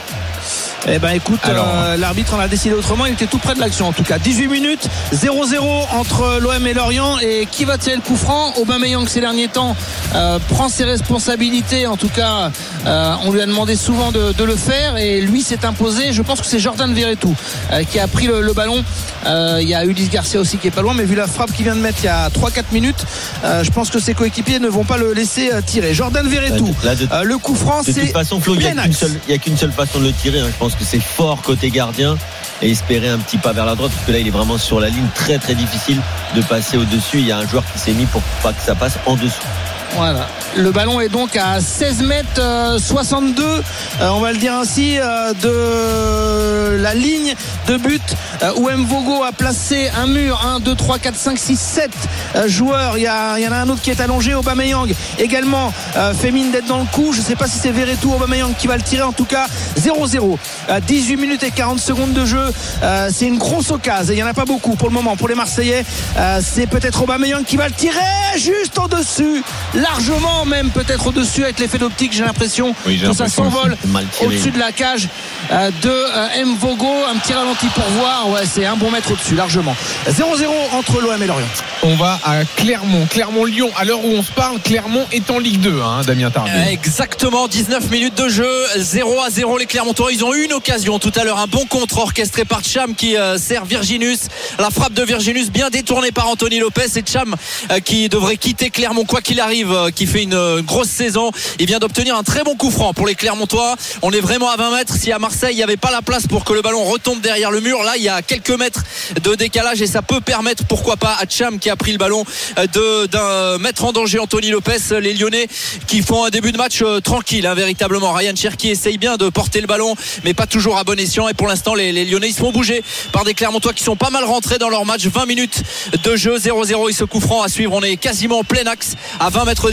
Eh ben écoute, Alors, euh, l'arbitre en a décidé autrement. Il était tout près de l'action en tout cas. dix-huit minutes, zéro zéro entre l'O M et Lorient. Et qui va tirer le coup franc? Aubameyang ces derniers temps euh, prend ses responsabilités. En tout cas, euh, on lui a demandé souvent de, de le faire et lui s'est imposé. Je pense que c'est Jordan Verretou euh, qui a pris le, le ballon. Euh, il y a Ulysse Garcia aussi qui est pas loin, mais vu la frappe qu'il vient de mettre il y a trois quatre minutes, euh, je pense que ses coéquipiers ne vont pas le laisser euh, tirer. Jordan Verretou, là, de, euh, le coup franc, de c'est. De toute façon, Flo, il n'y a, a qu'une seule façon de le tirer. Hein. Je pense que c'est fort côté gardien et espérer un petit pas vers la droite, parce que là il est vraiment sur la ligne, très très difficile de passer au-dessus. Il y a un joueur qui s'est mis pour pas que ça passe en dessous. Voilà. Le ballon est donc à seize mètres soixante-deux, euh, on va le dire ainsi, euh, de la ligne de but euh, où Mvogo a placé un mur. Un, deux, trois, quatre, cinq, six, sept euh, joueurs. Il y, a, il y en a un autre qui est allongé. Aubameyang également euh, fait mine d'être dans le coup. Je ne sais pas si c'est Verretou ou Aubameyang qui va le tirer. En tout cas, zéro zéro. Euh, dix-huit minutes et quarante secondes de jeu. Euh, c'est une grosse occasion. Il n'y en a pas beaucoup pour le moment. Pour les Marseillais, euh, c'est peut-être Aubameyang qui va le tirer juste au-dessus. Largement même peut-être au-dessus avec l'effet d'optique, j'ai l'impression oui, j'ai que ça s'envole au-dessus de la cage euh, de euh, Mvogo. Un petit ralenti pour voir, ouais, c'est un bon mètre au-dessus largement. zéro zéro entre l'O M et Lorient. On va à Clermont, Clermont-Lyon. À l'heure où on se parle, Clermont est en Ligue deux, hein, Damien Tardieu. euh, Exactement, dix-neuf minutes de jeu, zéro à zéro les Clermontois. Ils ont eu une occasion tout à l'heure, un bon contre orchestré par Cham qui euh, sert Virginus. La frappe de Virginus bien détournée par Anthony Lopez, et Cham euh, qui devrait quitter Clermont quoi qu'il arrive, euh, qui fait une euh, grosse saison. Il vient d'obtenir un très bon coup franc pour les Clermontois. On est vraiment à vingt mètres. Si à Marseille il n'y avait pas la place pour que le ballon retombe derrière le mur, là il y a quelques mètres de décalage et ça peut permettre, pourquoi pas, à Cham qui a pris le ballon de, d'un mettre en danger Anthony Lopez. Les Lyonnais qui font un début de match euh, tranquille, hein, véritablement. Ryan Cherki essaye bien de porter le ballon mais pas toujours à bon escient, et pour l'instant les, les Lyonnais ils se font bouger par des Clermontois qui sont pas mal rentrés dans leur match. Vingt minutes de jeu, zéro zéro et ce coup franc à suivre. On est quasiment en plein axe à vingt mètres des buts. C'est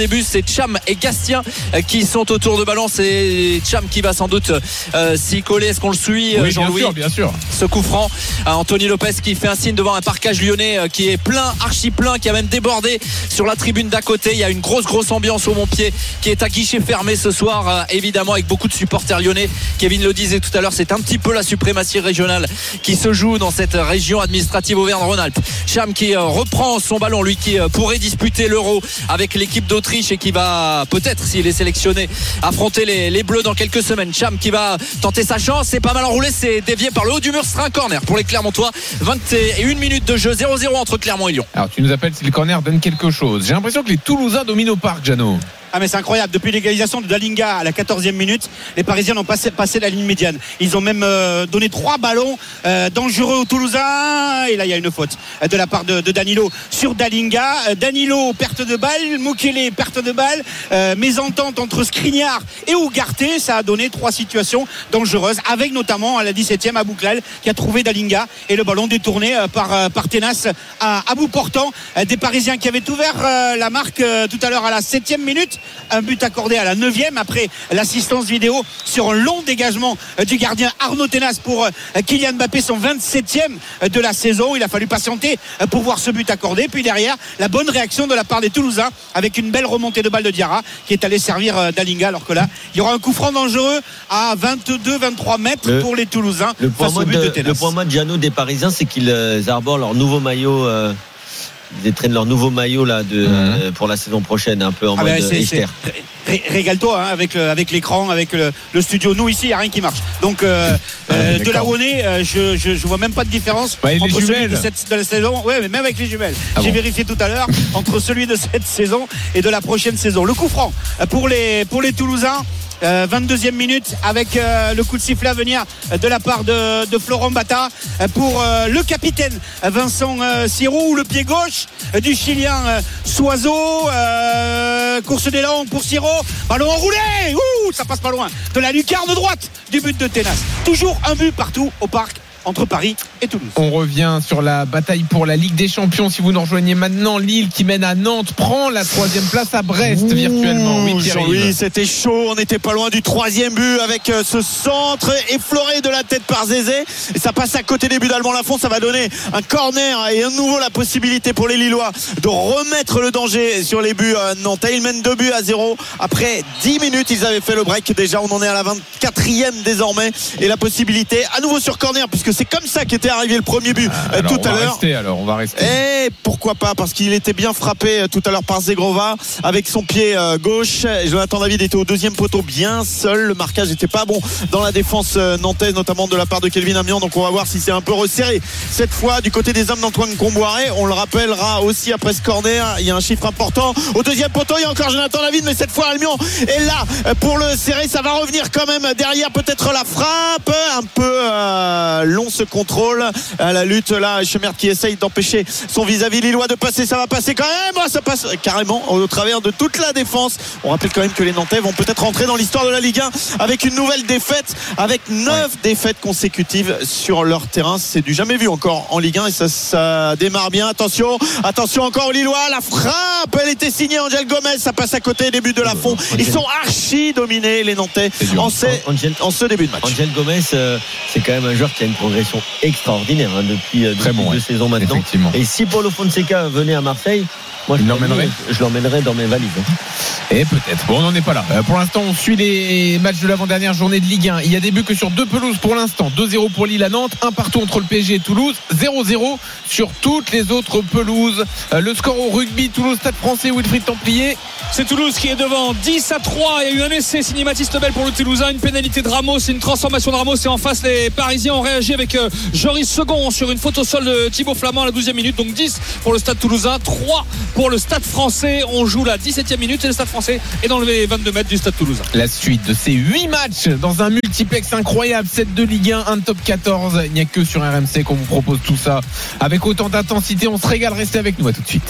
Cham et Gastien qui sont autour de ballon. C'est Cham qui va sans doute euh, s'y coller. Est-ce qu'on le suit, oui, Jean-Louis? Bien sûr, bien sûr. Ce coup franc, Anthony Lopez qui fait un signe devant un parquage lyonnais qui est plein, archi plein, qui a même débordé sur la tribune d'à côté. Il y a une grosse grosse ambiance au Montpied qui est à guichet fermé ce soir, évidemment avec beaucoup de supporters lyonnais. Kevin le disait tout à l'heure, c'est un petit peu la suprématie régionale qui se joue dans cette région administrative Auvergne-Rhône-Alpes. Cham qui reprend son ballon, lui qui pourrait disputer l'Euro avec l'équipe d'Autriche et qui va peut-être, s'il est sélectionné, affronter les, les Bleus dans quelques semaines. Cham qui va tenter sa chance, c'est pas mal enroulé, c'est dévié par le haut du mur, ce sera un corner pour les Clermontois. vingt et une minutes de jeu, zéro zéro entre Clermont et Lyon. Alors tu nous appelles si le corner donne quelque chose. J'ai l'impression que les Toulousains dominent au parc, Jeannot. Ah mais c'est incroyable, depuis l'égalisation de Dalinga à la quatorzième minute, les Parisiens n'ont pas passé la ligne médiane. Ils ont même euh, donné trois ballons euh, dangereux aux Toulousains, et là il y a une faute euh, de la part de, de Danilo sur Dalinga. euh, Danilo perte de balle, Mukele perte de balle, euh, mésentente entre Skriniar et Ugarte. Ça a donné trois situations dangereuses, avec notamment à la dix-septième Abouklal qui a trouvé Dalinga et le ballon détourné euh, par, euh, par Tenas à, à bout portant. euh, des Parisiens qui avaient ouvert euh, la marque euh, tout à l'heure à la septième minute. Un but accordé à la neuvième après l'assistance vidéo sur un long dégagement du gardien Arnaud Tenas pour Kylian Mbappé, son vingt-septième de la saison. Il a fallu patienter pour voir ce but accordé. Puis derrière, la bonne réaction de la part des Toulousains avec une belle remontée de balle de Diarra qui est allé servir Dalinga, alors que là, il y aura un coup franc dangereux à vingt-deux vingt-trois mètres le, pour les Toulousains le face au but de, de Tenas. Le point mode Jeannot des Parisiens, c'est qu'ils arborent leur nouveau maillot. Euh... Ils traînent leur nouveau maillot là de, mmh. euh, pour la saison prochaine, un peu en ah mode ben Echter. Ré, régale-toi hein, avec, le, avec l'écran, avec le, le studio. Nous ici, il n'y a rien qui marche. Donc euh, ah, euh, de la O N E, euh, je, je, je vois même pas de différence bah, entre celui de, cette, de la saison. Ouais, mais même avec les jumelles. Ah J'ai bon. vérifié tout à l'heure entre celui de cette saison et de la prochaine saison. Le coup franc pour les, pour les Toulousains. Euh, vingt-deuxième minute avec euh, le coup de sifflet à venir de la part de, de Florent Bata pour euh, le capitaine Vincent euh, Siro, ou le pied gauche euh, du Chilien euh, Soiseau. euh, course d'élan pour Siro, ballon enroulé, ouh, ça passe pas loin de la lucarne droite du but de Tenas. Toujours un but partout au parc entre Paris et Toulouse. On revient sur la bataille pour la Ligue des Champions. Si vous nous rejoignez maintenant, Lille qui mène à Nantes prend la troisième place à Brest. Ouh, virtuellement. Oui, Jean-Louis, c'était chaud. On n'était pas loin du troisième but avec ce centre effleuré de la tête par Zézé. Et ça passe à côté des buts d'Alban Lafont. Ça va donner un corner et à nouveau la possibilité pour les Lillois de remettre le danger sur les buts nantais. Ils mènent deux buts à zéro. Après dix minutes, ils avaient fait le break. Déjà, on en est à la vingt-quatrième désormais. Et la possibilité à nouveau sur corner, puisque c'est comme ça qu'était arrivé le premier but ah, tout à l'heure. On va rester alors, on va rester. Et pourquoi pas, parce qu'il était bien frappé tout à l'heure par Zegrova avec son pied gauche. Jonathan David était au deuxième poteau bien seul. Le marquage n'était pas bon dans la défense nantaise, notamment de la part de Kelvin Amian. Donc on va voir si c'est un peu resserré cette fois du côté des hommes d'Antoine Comboiré. On le rappellera aussi après ce corner. Il y a un chiffre important au deuxième poteau. Il y a encore Jonathan David, mais cette fois Amian est là pour le serrer. Ça va revenir quand même derrière, peut-être la frappe un peu euh, long, ce contrôle à la lutte là. Chemert qui essaye d'empêcher son vis-à-vis lillois de passer. Ça va passer quand même, ça passe carrément au travers de toute la défense. On rappelle quand même que les Nantais vont peut-être rentrer dans l'histoire de la Ligue un avec une nouvelle défaite, avec neuf ouais. défaites consécutives sur leur terrain. C'est du jamais vu encore en Ligue un, et ça, ça démarre bien. Attention, attention encore aux Lillois. La frappe, elle était signée Angel Gomez. Ça passe à côté des buts de Lafont. Ils sont archi dominés les Nantais en, ces, Angel, en ce début de match. Angel Gomez, euh, c'est quand même un joueur qui a une progression extraordinaire hein, depuis, depuis bon, deux ouais. saisons maintenant. Et si Paulo Fonseca venait à Marseille, moi je l'emmènerais, je l'emmènerais dans mes valises. Hein. Et peut-être. Bon, on n'en est pas là. Euh, pour l'instant, on suit les matchs de l'avant-dernière journée de Ligue un. Il y a des buts que sur deux pelouses pour l'instant. deux zéro pour Lille à Nantes, un partout entre le P S G et Toulouse, zéro zéro sur toutes les autres pelouses. Euh, le score au rugby, Toulouse, Stade Français, Wilfried Templier. C'est Toulouse qui est devant, dix à trois. Il y a eu un essai signé Mathis Lebel pour le Toulousain, une pénalité de Ramos, c'est une transformation de Ramos, et en face les Parisiens ont réagi avec euh, Joris Second sur une faute au sol de Thibaut Flamand à la douzième minute. Donc dix pour le Stade Toulousain, trois pour le Stade Français. On joue la dix-septième minute et le Stade Français est dans les vingt-deux mètres du Stade Toulousain. La suite de ces huit matchs dans un multiplex incroyable, sept de Ligue un, un top quatorze. Il n'y a que sur R M C qu'on vous propose tout ça avec autant d'intensité. On se régale, restez avec nous, à tout de suite. vingt et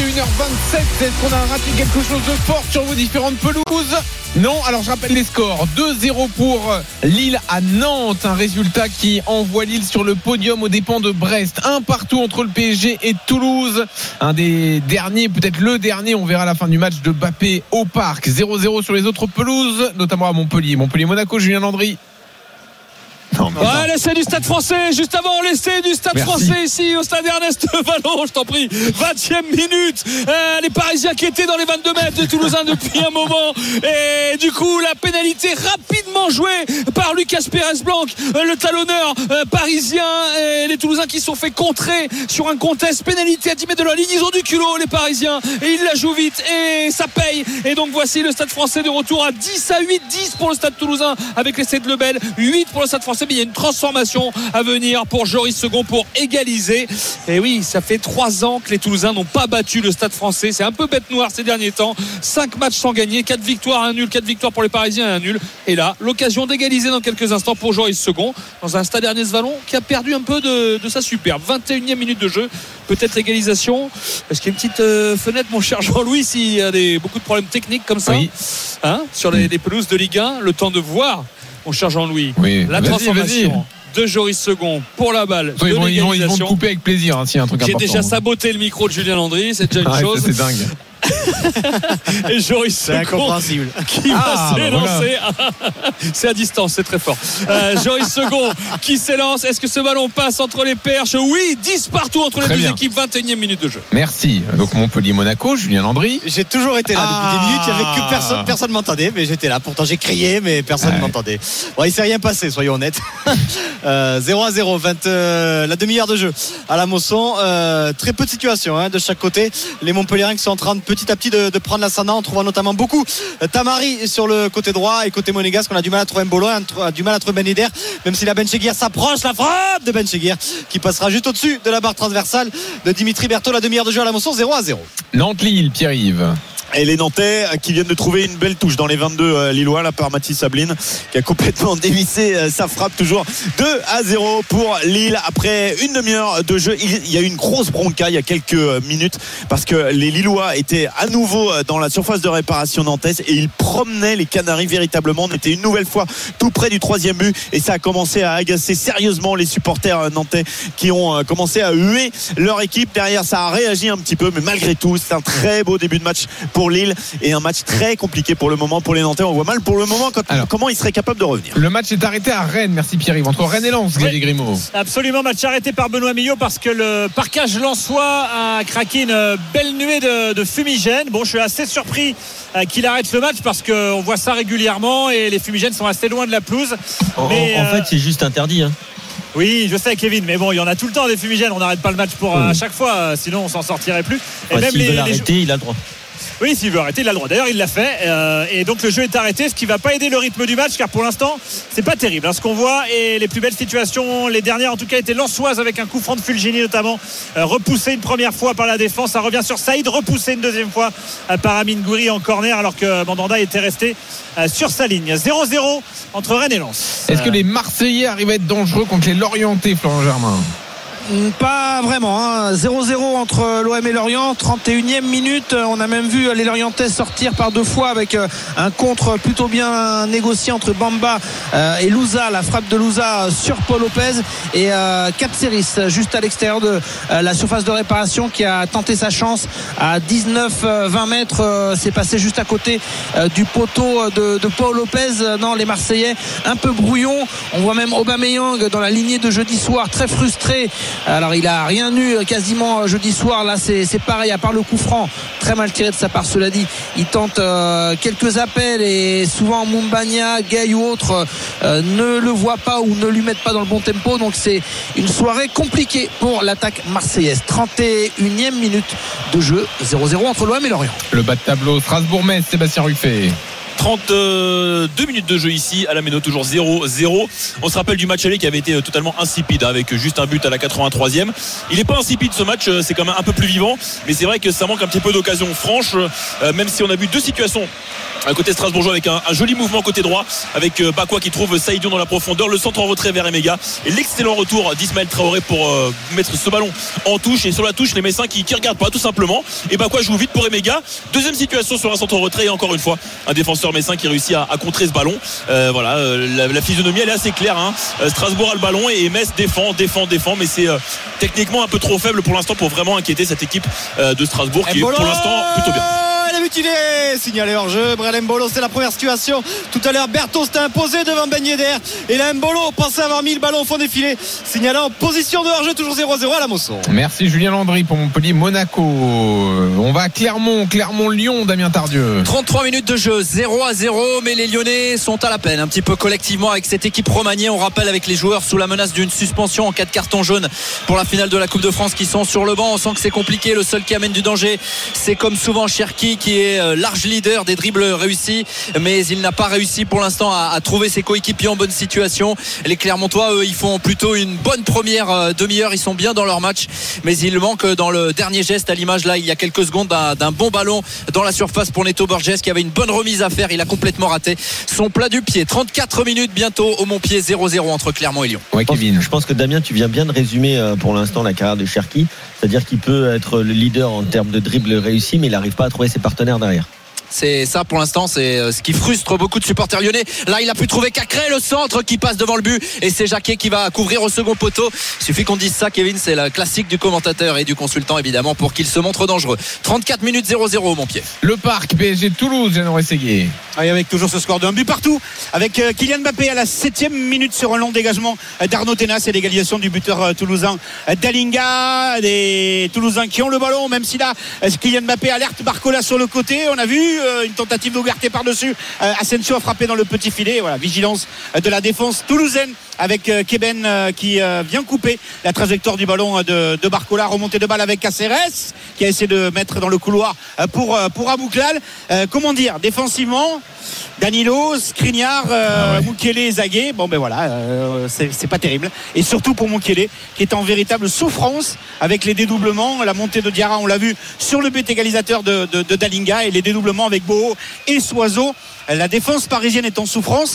une heure vingt-sept. Est-ce qu'on a raté quelque chose de fort sur vos différentes pelouses? Non, alors je rappelle les scores. deux zéro pour Lille à Nantes, un résultat qui envoie Lille sur le podium aux dépens de Brest. Un partout entre le P S G et Toulouse, un des derniers, peut-être le dernier, on verra à la fin du match de Mbappé au Parc. zéro zéro sur les autres pelouses, notamment à Montpellier. Montpellier-Monaco, Julien Landry. Non, ouais, l'essai du Stade Français, juste avant l'essai du Stade Merci. Français ici au stade Ernest Vallon, je t'en prie. vingtième minute, euh, les Parisiens qui étaient dans les vingt-deux mètres des Toulousains depuis un moment, et du coup la pénalité rapidement jouée par Lucas Pérez-Blanc, euh, le talonneur euh, parisien, et les Toulousains qui se sont fait contrer sur un contest, pénalité à dix mètres de la ligne. Ils ont du culot les Parisiens et ils la jouent vite et ça paye. Et donc voici le Stade Français de retour à dix à huit, dix pour le Stade Toulousain avec l'essai de Lebel, huit pour le Stade Français. Mais il y a une transformation à venir pour Joris Second pour égaliser. Et oui, ça fait trois ans que les Toulousains n'ont pas battu le Stade Français. C'est un peu bête noire ces derniers temps. cinq matchs sans gagner, quatre victoires, un nul, quatre victoires pour les Parisiens et un nul. Et là, l'occasion d'égaliser dans quelques instants pour Joris Second dans un Stade Ernest Vallon qui a perdu un peu de, de sa superbe. vingt et unième minute de jeu, peut-être égalisation. Est-ce qu'il y a une petite euh, fenêtre, mon cher Jean-Louis, s'il y a des, beaucoup de problèmes techniques comme ça, oui. hein, sur les, les pelouses de Ligue un, le temps de voir, mon cher Jean-Louis, oui. la Vas-y, transformation vas-y. de Joris Second pour la balle. Ils de vont, ils, vont, ils vont te l'égalisation. couper avec plaisir hein, s'il y a un truc J'ai important. déjà saboté le micro de Julien Landry, c'est déjà une Ah, chose. ça, c'est dingue. C'est Et Joris Second incompréhensible. qui Ah, va bah s'élancer. C'est à distance, c'est très fort. Euh, Joris Second qui s'élance. Est-ce que ce ballon passe entre les perches? Oui, dix partout entre les Très deux bien. équipes. vingt et unième minute de jeu. Merci. Donc Montpellier-Monaco, Julien Landry. J'ai toujours été là Ah. depuis des minutes. Il n'y avait que personne, personne m'entendait, mais j'étais là. Pourtant, j'ai crié, mais personne ne Ouais. m'entendait. Bon, il s'est rien passé, soyons honnêtes. euh, zéro à zéro, vingt, euh, la demi-heure de jeu à la Mosson. Euh, très peu de situations hein, de chaque côté. Les Montpelliérains qui sont en train de, petit à petit de, de prendre l'ascendant. On trouve notamment beaucoup euh, Tamari sur le côté droit et côté monégasque. On a du mal à trouver Mbolo, on a du mal à trouver Ben Yedder, même si la Bencheguir s'approche. La frappe de Bencheguir qui passera juste au-dessus de la barre transversale de Dimitri Berthaud. La demi-heure de jeu à la Mosson, zéro à zéro. Nantes-Lille, Pierre-Yves. Et les Nantais qui viennent de trouver une belle touche dans les vingt-deux euh, Lillois là par Mathis Sabline qui a complètement dévissé euh, sa frappe. Toujours deux à zéro pour Lille après une demi-heure de jeu. Il y a eu une grosse bronca il y a quelques minutes parce que les Lillois étaient à nouveau dans la surface de réparation nantaise et ils promenaient les Canaries véritablement. On était une nouvelle fois tout près du troisième but et ça a commencé à agacer sérieusement les supporters nantais qui ont commencé à huer leur équipe. Derrière ça a réagi un petit peu mais malgré tout c'est un très beau début de match pour Lille et un match très compliqué pour le moment pour les Nantais. On voit mal pour le moment quand, Alors, comment ils seraient capables de revenir. Le match est arrêté à Rennes. Merci Pierre-Yves. Entre Rennes et Lens, Gary Grimaud. Absolument, match arrêté par Benoît Millot parce que le parquage lensois a craqué une belle nuée de, de fumigène. Bon, je suis assez surpris euh, qu'il arrête le match parce qu'on voit ça régulièrement et les fumigènes sont assez loin de la pelouse. En, Mais, en euh, fait, c'est juste interdit. Hein. Oui, je sais Kevin, mais bon, il y en a tout le temps des fumigènes. On n'arrête pas le match pour euh, à chaque fois, euh, sinon on s'en sortirait plus. Et Enfin, même s'il les, veut les l'arrêter, il a le droit. Oui, s'il veut arrêter, il a le droit. D'ailleurs, il l'a fait. Euh, et donc, le jeu est arrêté, ce qui ne va pas aider le rythme du match, car pour l'instant, c'est pas terrible hein, ce qu'on voit. Et les plus belles situations, les dernières en tout cas, étaient lensoises avec un coup franc de Fulgini notamment, euh, repoussé une première fois par la défense. Ça revient sur Saïd, repoussé une deuxième fois euh, par Amine Gouiri en corner, alors que Mandanda était resté euh, sur sa ligne. zéro zéro entre Rennes et Lens. Est-ce que Euh, les Marseillais arrivent à être dangereux contre les Lorientais, Florent Germain? Pas vraiment, hein. zéro zéro entre l'O M et Lorient, trente et unième minute. On a même vu les Lorientais sortir par deux fois avec un contre plutôt bien négocié entre Bamba et Louza, la frappe de Louza sur Paul Lopez, et Kapseris juste à l'extérieur de la surface de réparation qui a tenté sa chance à dix-neuf vingt mètres. C'est passé juste à côté du poteau de, de Paul Lopez. Non, les Marseillais un peu brouillons. On voit même Aubameyang dans la lignée de jeudi soir, très frustré. Alors il a rien eu quasiment jeudi soir. Là c'est, c'est pareil, à part le coup franc très mal tiré de sa part, cela dit. Il tente euh, quelques appels et souvent Moumbagna, Gay ou autres euh, ne le voient pas ou ne lui mettent pas dans le bon tempo. Donc c'est une soirée compliquée pour l'attaque marseillaise. trente et unième minute de jeu, zéro zéro entre l'O M et Lorient. Le bas de tableau, Strasbourg-Metz, Sébastien Ruffet. trente-deux minutes de jeu ici à la Méno, toujours zéro zéro. On se rappelle du match aller qui avait été totalement insipide avec juste un but à la quatre-vingt-troisième. Il n'est pas insipide ce match, c'est quand même un peu plus vivant, mais c'est vrai que ça manque un petit peu d'occasion franche, même si on a vu deux situations à côté strasbourgeois avec un, un joli mouvement côté droit avec Bakwa qui trouve Saïdion dans la profondeur, le centre en retrait vers Emega et l'excellent retour d'Ismaël Traoré pour euh, mettre ce ballon en touche, et sur la touche les Messins qui ne regardent pas tout simplement, et Bakwa joue vite pour Emega. Deuxième situation sur un centre en retrait, et encore une fois un défenseur messin qui réussit à, à contrer ce ballon. euh, voilà euh, la, la physionomie elle est assez claire, hein. euh, Strasbourg a le ballon et Metz défend défend défend, mais c'est euh, techniquement un peu trop faible pour l'instant pour vraiment inquiéter cette équipe euh, de Strasbourg qui est pour l'instant plutôt bien. Le but il est signalé hors jeu. Brel Mbolo, c'est la première situation. Tout à l'heure Berthaud s'était imposé devant Ben Yedder, et là Mbolo pensait avoir mis le ballon au fond des filets, signalant en position de hors jeu, toujours zéro zéro à la Mosson. Merci Julien Landry pour Montpellier Monaco. On va à Clermont Clermont-Lyon, Damien Tardieu. trente-trois minutes de jeu, zéro à zéro, mais les Lyonnais sont à la peine un petit peu collectivement avec cette équipe remaniée. On rappelle avec les joueurs sous la menace d'une suspension en cas de carton jaune pour la finale de la Coupe de France qui sont sur le banc. On sent que c'est compliqué. Le seul qui amène du danger, c'est comme souvent Cherki, qui est large leader des dribbles réussis, mais il n'a pas réussi pour l'instant à, à trouver ses coéquipiers en bonne situation. Les Clermontois, eux, ils font plutôt une bonne première demi-heure, ils sont bien dans leur match, mais il manque dans le dernier geste, à l'image là il y a quelques secondes d'un, d'un bon ballon dans la surface pour Neto Borges qui avait une bonne remise à faire. Il a complètement raté son plat du pied. Trente-quatre minutes bientôt au Montpied, zéro zéro entre Clermont et Lyon. Ouais, Kevin. Je pense que Damien, tu viens bien de résumer pour l'instant la carrière de Cherki, c'est-à-dire qu'il peut être le leader en termes de dribble réussi, mais il n'arrive pas à trouver ses partenaires derrière. C'est ça pour l'instant, c'est ce qui frustre beaucoup de supporters lyonnais. Là il a pu trouver Cacré, le centre qui passe devant le but, et c'est Jacquet qui va couvrir au second poteau. Il suffit qu'on dise ça, Kevin, c'est la classique du commentateur et du consultant évidemment pour qu'il se montre dangereux. Trente-quatre minutes zéro zéro mon pied. Le Parc P S G Toulouse, Jeannot Rességuier. Ah, avec toujours ce score d'un but partout, avec Kylian Mbappé à la septième minute sur un long dégagement d'Arnaud Tenas et l'égalisation du buteur toulousain Dalinga. Des Toulousains qui ont le ballon, même si là Kylian Mbappé alerte Barcola sur le côté. On a vu une tentative d'ouverture par-dessus. Asensio a frappé dans le petit filet. Voilà, vigilance de la défense toulousaine avec Keben qui vient couper la trajectoire du ballon de, de Barcola. Remontée de balle avec Caceres qui a essayé de mettre dans le couloir pour, pour Abouklal. Euh, comment dire, défensivement, Danilo, Skriniar, euh, ah ouais. Mukiele, Zaguet. Bon ben voilà, euh, c'est, c'est pas terrible. Et surtout pour Mukiele qui est en véritable souffrance avec les dédoublements. La montée de Diarra, on l'a vu sur le but égalisateur de, de, de Dalinga, et les dédoublements avec Boho et Soiseau. La défense parisienne est en souffrance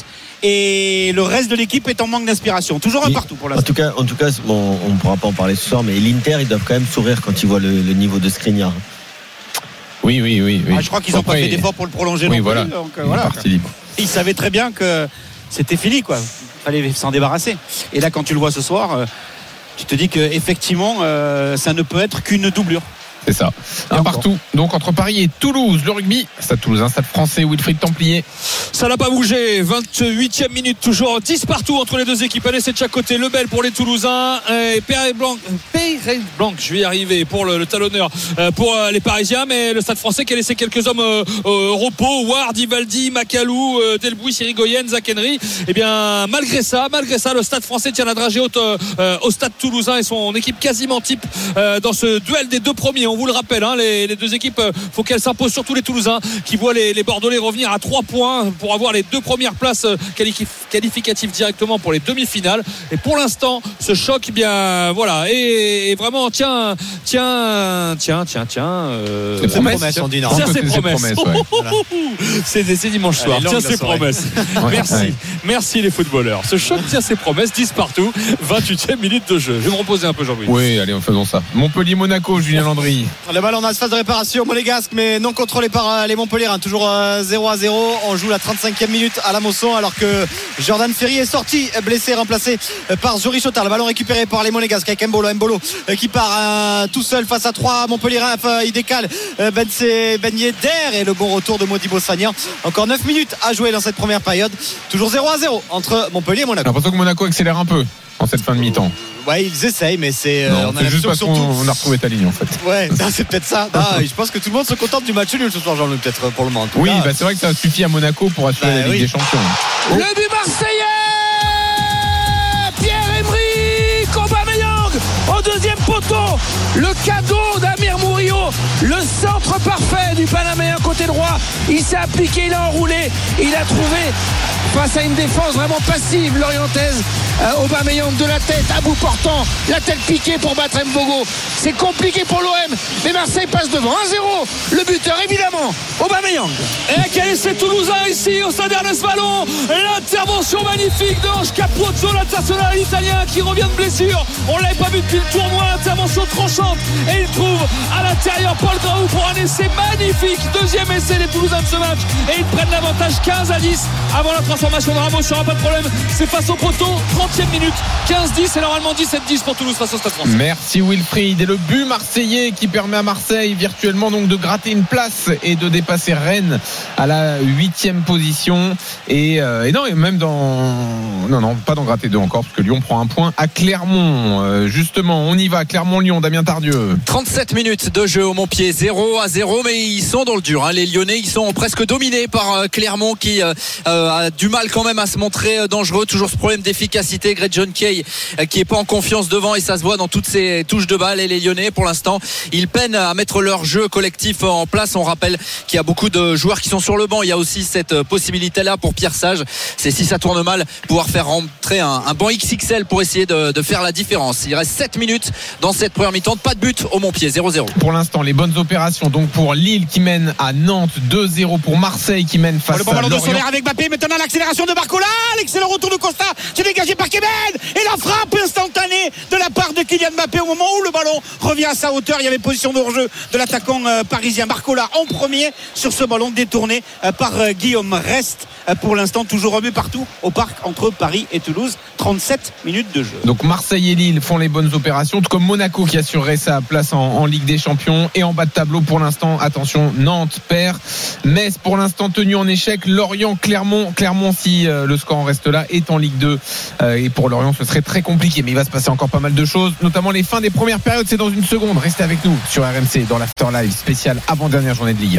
et le reste de l'équipe est en manque d'inspiration. Toujours un partout pour l'instant. En tout cas, en tout cas bon, on ne pourra pas en parler ce soir, mais l'Inter, ils doivent quand même sourire quand ils voient le, le niveau de Skriniar. Oui, oui, oui. oui. Ah, je crois qu'ils n'ont pas fait d'effort pour le prolonger. Oui, non voilà. plus, donc, euh, voilà. Ils savaient très bien que c'était fini, quoi. Il fallait s'en débarrasser. Et là, quand tu le vois ce soir, euh, tu te dis qu'effectivement, euh, ça ne peut être qu'une doublure. C'est ça. Un partout. Donc entre Paris et Toulouse, le rugby. Stade Toulousain, Stade Français, Wilfried Templier. Ça n'a pas bougé. vingt-huitième minute, toujours dix partout entre les deux équipes. Allez, c'est de chaque côté. Lebel pour les Toulousains et Pérez Blanc, Pérez Blanc, je vais y arriver pour le, le talonneur pour les Parisiens. Mais le Stade Français qui a laissé quelques hommes euh, au repos, Ward, Ivaldi, Macalou, euh, Delbouy, Sirigoyen, Zach Henry. Et bien malgré ça, malgré ça, le Stade Français tient la dragée haute euh, au Stade Toulousain et son équipe quasiment type euh, dans ce duel des deux premiers. On vous le rappelle, hein, les, les deux équipes, il faut qu'elles s'imposent, surtout les Toulousains qui voient les, les Bordelais revenir à trois points pour avoir les deux premières places qualif- qualificatives directement pour les demi-finales. Et pour l'instant, ce choc, eh bien voilà, et, et vraiment tiens, tiens, tiens, tiens, tiens. Euh, c'est promesse, promesse, on dit non. Tiens, c'est promesses. promesses ouais. Voilà. c'est, c'est dimanche soir. Tiens, c'est promesses. Merci, ouais. Merci les footballeurs. Ce choc tient ses promesses, dix partout, vingt-huitième minute de jeu. Je vais me reposer un peu, Jean-Louis. Oui, allez, faisons ça. Montpellier-Monaco, Julien Landry. Le ballon dans la phase de réparation monégasque, mais non contrôlé par les Montpelliérains. Toujours zéro à zéro. On joue la trente-cinquième minute à la Mosson, alors que Jordan Ferry est sorti blessé, remplacé par Zuri Chotard. Le ballon récupéré par les Monégasques avec Mbolo. Mbolo qui part euh, tout seul face à trois Montpelliérains. Enfin, il décale euh, Ben, ben Yedder, et le bon retour de Modibo Sagnan. Encore neuf minutes à jouer dans cette première période. Toujours zéro à zéro entre Montpellier et Monaco. J'ai l'impression que Monaco accélère un peu en cette fin de mi-temps. Ouais, ils essayent, mais c'est. Non, euh, on a c'est juste parce surtout... qu'on a retrouvé ta ligne en fait. Ouais, non, c'est peut-être ça. Non, je pense que tout le monde se contente du match nul ce soir, Jean-Louis, peut-être pour le moment. Oui, cas, bah, c'est vrai que ça suffit à Monaco pour assurer bah, la Ligue oui. des Champions. Oh. Le but marseillais, Pierre-Emerick Aubameyang au deuxième poteau. Le cadeau d'Amir Murillo, le centre centre parfait du Panaméen côté droit. Il s'est appliqué, il a enroulé. Il a trouvé face à une défense vraiment passive lorientaise. Euh, Aubameyang de la tête à bout portant, la tête piquée pour battre Mbogo. C'est compliqué pour l'O M, mais Marseille passe devant un zéro. Le buteur évidemment Aubameyang. Et quel est ce Toulousain ici au stade Ernest Vallon. L'intervention magnifique d'Ange Capozzo, l'international italien qui revient de blessure. On ne l'avait pas vu depuis le tournoi. Intervention tranchante et il trouve à l'intérieur Paul Graou pour un essai magnifique. Deuxième essai des Toulousains de ce match et ils prennent l'avantage quinze à dix avant la transformation de Ramos. Il n'y aura pas de problème, c'est face au poteau. Trentième minute, quinze dix et normalement dix-sept dix pour Toulouse face au Stade Français. Merci Wilfried. Et le but marseillais qui permet à Marseille virtuellement donc de gratter une place et de dépasser Rennes à la huitième position. Et, euh, et non, et même dans non non pas d'en gratter deux encore parce que Lyon prend un point à Clermont. Euh, justement, on y va. Clermont-Lyon, Damien Tardieu. trente-sept minutes de jeu au Montpied, zéro à zéro, mais ils sont dans le dur. Hein. Les Lyonnais, ils sont presque dominés par euh, Clermont qui euh, a du mal quand même à se montrer euh, dangereux. Toujours ce problème d'efficacité. Greg John Kay euh, qui est pas en confiance devant et ça se voit dans toutes ses touches de balle. Et les Lyonnais, pour l'instant, ils peinent à mettre leur jeu collectif en place. On rappelle qu'il y a beaucoup de joueurs qui sont sur le banc. Il y a aussi cette possibilité-là pour Pierre Sage. C'est si ça tourne mal, pouvoir faire rentrer un, un banc X X L pour essayer de, de faire la différence. Il reste sept minutes dans cette première mi-temps. Pas de but au Montpied, zéro zéro. Pour l'instant, les bonnes opérations donc pour Lille qui mène à Nantes, deux zéro pour Marseille qui mène face oh, le bon à ballon Lorient. de Solaire avec Mbappé, maintenant l'accélération de Barcola, l'excellent retour de Costa, c'est dégagé par Keben et la frappe instantanée de la part de Kylian Mbappé au moment où le ballon revient à sa hauteur. Il y avait position de hors-jeu de l'attaquant euh, parisien Barcola en premier sur ce ballon détourné euh, par euh, Guillaume. Reste euh, pour l'instant toujours remis partout au parc entre Paris et Toulouse. Trente-sept minutes de jeu. Donc Marseille et Lille font les bonnes opérations, tout comme Monaco qui assurerait sa place en, en Ligue des Champions. Et en bas de tableau pour l'instant, attention, Nantes perd, Metz pour l'instant tenu en échec, Lorient, Clermont, Clermont si euh, le score en reste là est en Ligue deux euh, et pour Lorient ce serait très compliqué, mais il va se passer encore pas mal de choses, notamment les fins des premières périodes. C'est dans une seconde, restez avec nous sur R M C dans l'After Live spécial avant-dernière journée de Ligue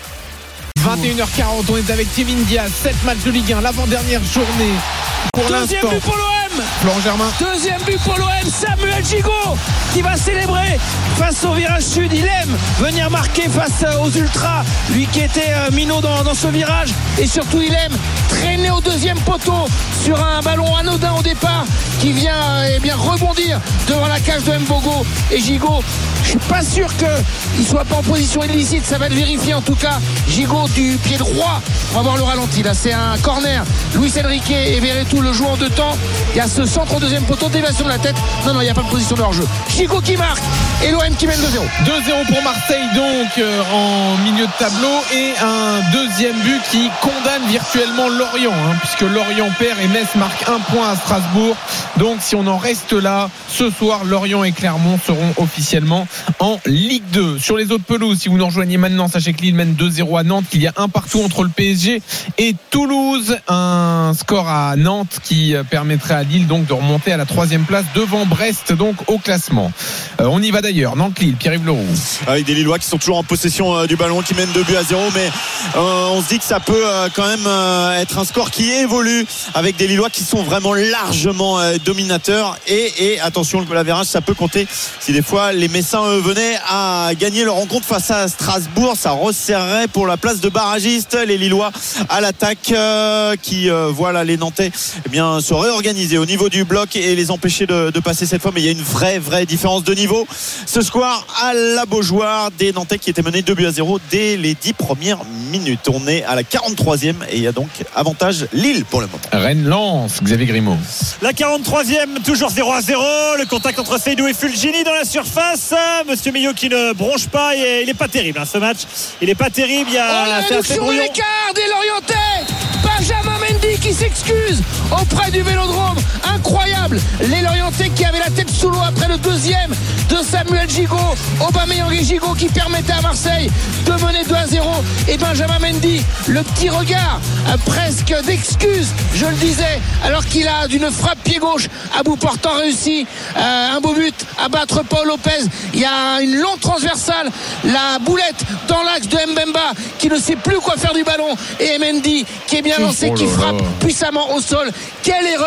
un. vingt et une heures quarante, on est avec Kevin Diaz, sept matchs de Ligue un, l'avant-dernière journée pour Deuxième l'instant. but pour l'O M. Florent Germain. Deuxième but pour l'O M, Samuel Gigot qui va célébrer face au virage sud. Il aime venir marquer face aux Ultras, lui qui était euh, minot dans, dans ce virage, et surtout il aime traîner au deuxième poteau sur un ballon anodin au départ qui vient euh, eh bien rebondir devant la cage de Mbogo. Et Gigot, je suis pas sûr qu'il soit pas en position illicite, ça va le vérifier en tout cas. Gigot du pied droit, on va voir le ralenti là, c'est un corner. Luis Enrique et Verretou le jouent en deux temps. Il y a ce centre au deuxième poteau, déviation de la tête. Non, non, il n'y a pas de position de hors-jeu. Gigot qui marque et l'O M qui mène deux zéro. deux zéro pour Marseille donc euh, en milieu de tableau, et un deuxième but qui condamne virtuellement Lorient hein, puisque Lorient perd et Metz marque un point à Strasbourg. Donc si on en reste là, ce soir Lorient et Clermont seront officiellement en Ligue deux. Sur les autres pelouses, si vous nous rejoignez maintenant, sachez que Lille mène deux zéro à Nantes, qu'il y a un partout entre le P S G et Toulouse. Un score à Nantes qui permettrait à Lille donc de remonter à la troisième place devant Brest donc au classement. Euh, on y va d'ailleurs, Nantes-Lille, Pierre-Yves Leroux. Avec des Lillois qui sont toujours en possession euh, du ballon, qui mènent deux buts à zéro, mais euh, on se dit que ça peut euh, quand même euh, être un score qui évolue avec des Lillois qui sont vraiment largement euh, dominateurs, et, et attention, le l'avérage ça peut compter si des fois les Messins eux, venaient à gagner leur rencontre face à Strasbourg. Ça resserrerait pour la place de barragiste les Lillois à l'attaque euh, qui euh, voilà les Nantais eh bien, se réorganiser au niveau du bloc et les empêcher de, de passer cette fois, mais il y a une vraie vraie différence de niveau ce soir à la Beaujoire des Nantais qui étaient menés deux buts à zéro dès les dix premières minutes. On est à la quarante-troisième et il y a donc avantage Lille pour le moment. Rennes-Lens, Xavier Grimaud. La quarante-troisième, toujours zéro à zéro. Le contact entre Seydou et Fulgini dans la surface. Monsieur Millot qui ne bronche pas, et il n'est pas terrible hein, ce match. Il n'est pas terrible. Il y a oh, la réduction de l'écart des Lorientais. Benjamin Mendy qui s'excuse auprès du Vélodrome. Incroyable. Les Lorientais qui avaient la tête sous l'eau après le deuxième de Samuel Gigot. Aubameyang et Gigot qui permettaient à Marseille de mener deux à zéro. Et Benjamin Mendy, le petit regard euh, presque d'excuse, je le disais, alors qu'il a d'une frappe pied gauche à bout portant réussi euh, un beau but à battre Paul Lopez. Il y a une longue transversale, la boulette dans l'axe de Mbemba qui ne sait plus quoi faire du ballon, et Mendy qui est bien lancé, qui frappe puissamment au sol. Quelle erreur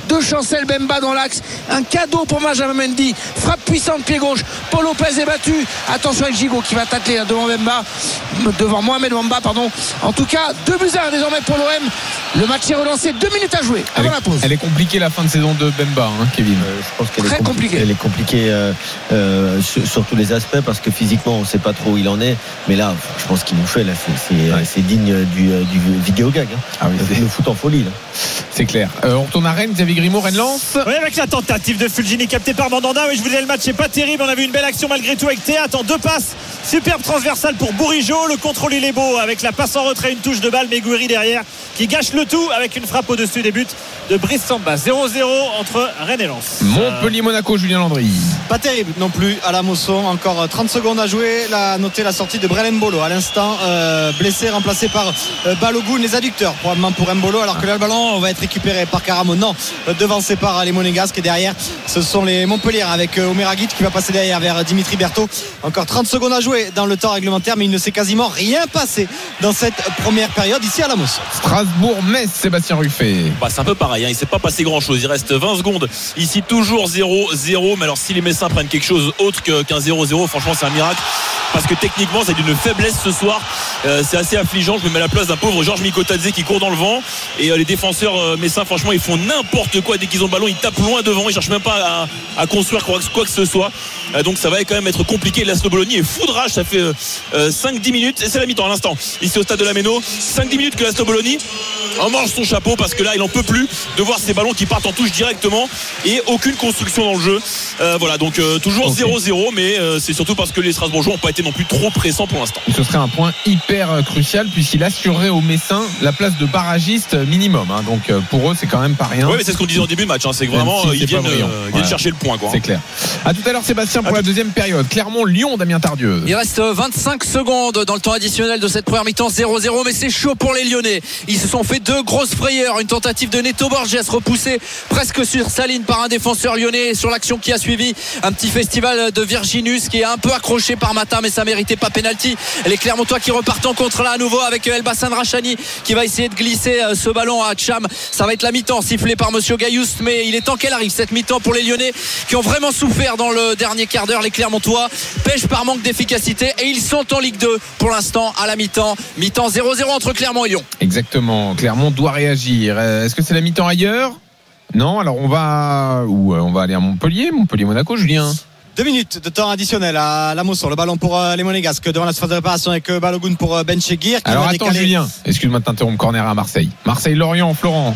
de Chancel Bemba dans l'axe, un cadeau pour Benjamin Mendy, frappe puissante pied gauche, Paul Lopez est battu, attention avec Gigot qui va tacler devant Bemba, devant Mohamed Bamba pardon. En tout cas deux buts à un désormais pour l'O M. Le match est relancé, deux minutes à jouer avant elle est, la pause. Elle est compliquée la fin de saison de Bemba, hein, Kevin. Euh, je pense qu'elle Très est compliquée, compliquée. Elle est compliquée euh, euh, sur, sur tous les aspects parce que physiquement on ne sait pas trop où il en est. Mais là, je pense qu'il nous fait là, c'est, c'est, ouais. c'est digne du, du vidéo gag. Hein. Ah oui, le, le foot en folie là. C'est clair. Euh, on retourne à Rennes, Xavier Grimaud, Rennes-Lens. Oui, avec la tentative de Fulgini capté par Mandanda. Oui, je vous disais, le match n'est pas terrible. On a vu une belle action malgré tout avec Théâtre en deux passes. Superbe transversale pour Bourigeaud. Le contrôle il est beau avec la passe en retrait, une touche de balle. Megouri derrière qui gâche le tout avec une frappe au-dessus des buts de Brice Samba. zéro zéro entre Rennes et Lens. Montpellier-Monaco, Julien Landry. Pas terrible non plus à la Mosson. Encore trente secondes à jouer. Là, notez la sortie de Brel Mbolo à l'instant, euh, blessé, remplacé par euh, Balogun, les adducteurs probablement pour Mbolo, alors que là le ballon va être récupéré par Caramo. Non, euh, devancé par les Monégasques, et derrière ce sont les Montpellier avec euh, Omer Aguit qui va passer derrière vers Dimitri Berthaud. Encore trente secondes à jouer dans le temps réglementaire, mais il ne s'est quasiment rien passé dans cette première période ici à la Mosson. Strasbourg-Metz, Sébastien Ruffet. Bah, c'est un peu pareil, hein. Il ne s'est pas passé grand chose. Il reste vingt secondes ici, toujours zéro zéro. Mais alors si les Messins prennent quelque chose autre qu'un zéro zéro, franchement c'est un miracle, parce que techniquement c'est d'une faiblesse ce soir. euh, c'est assez affligeant. Je me mets à la place d'un pauvre Georges Mikotadze qui court dans le vent, et euh, les défenseurs euh, Messins franchement ils font n'importe quoi. Dès qu'ils ont le ballon ils tapent loin devant, ils cherchent même pas à, à construire quoi, quoi que ce soit. euh, donc ça va quand même être compliqué. Laszlo Bologna est foudrage. Ça fait euh, cinq dix minutes, et c'est la mi-temps à l'instant ici au stade de la Méno. cinq dix minutes que Laszlo Bologna en mange son chapeau, parce que là il en peut plus de voir ces ballons qui partent en touche directement et aucune construction dans le jeu. euh, voilà donc euh, toujours okay. zéro zéro, mais euh, c'est surtout parce que les Strasbourgeois n'ont pas été non plus trop pressants pour l'instant. Ce serait un point hyper crucial puisqu'il assurerait aux Messins la place de barragiste minimum, hein. Donc pour eux c'est quand même pas rien. Oui, mais c'est ce qu'on disait en début de match, hein. C'est que vraiment si ils viennent, euh, ils viennent ouais. chercher le point quoi. C'est clair. À tout à l'heure Sébastien pour à la tout... deuxième période. Clermont-Lyon, Damien Tardieu. Il reste vingt-cinq secondes dans le temps additionnel de cette première mi-temps, zéro zéro, mais c'est chaud pour les Lyonnais. Ils se sont fait deux grosses frayeurs. Une tentative de Neto Borges repoussé presque sur sa ligne par un défenseur lyonnais. Sur l'action qui a suivi, un petit festival de Virginus qui est un peu accroché par Matin, mais ça méritait pas pénalty. Les Clermontois qui repartent en contre là à nouveau avec Elbassan Rachani qui va essayer de glisser ce ballon à Cham. Ça va être la mi-temps sifflée par Monsieur Gaillous, mais il est temps qu'elle arrive cette mi-temps pour les Lyonnais qui ont vraiment souffert dans le dernier quart d'heure. Les Clermontois pêchent par manque d'efficacité et ils sont en Ligue deux pour l'instant à la mi-temps. Mi-temps zéro zéro entre Clermont et Lyon. Exactement, Clermont doit réagir. Est-ce que c'est la mi-temps ailleurs ? Non, alors on va où on va aller à Montpellier, Montpellier-Monaco, Julien. Deux minutes de temps additionnel à la Mosson. Le ballon pour les Monégasques devant la surface de réparation avec Balogun pour Ben Chegir. Alors attends décaler... Julien, excuse-moi de t'interrompre, corner à Marseille. Marseille-Lorient, Florent.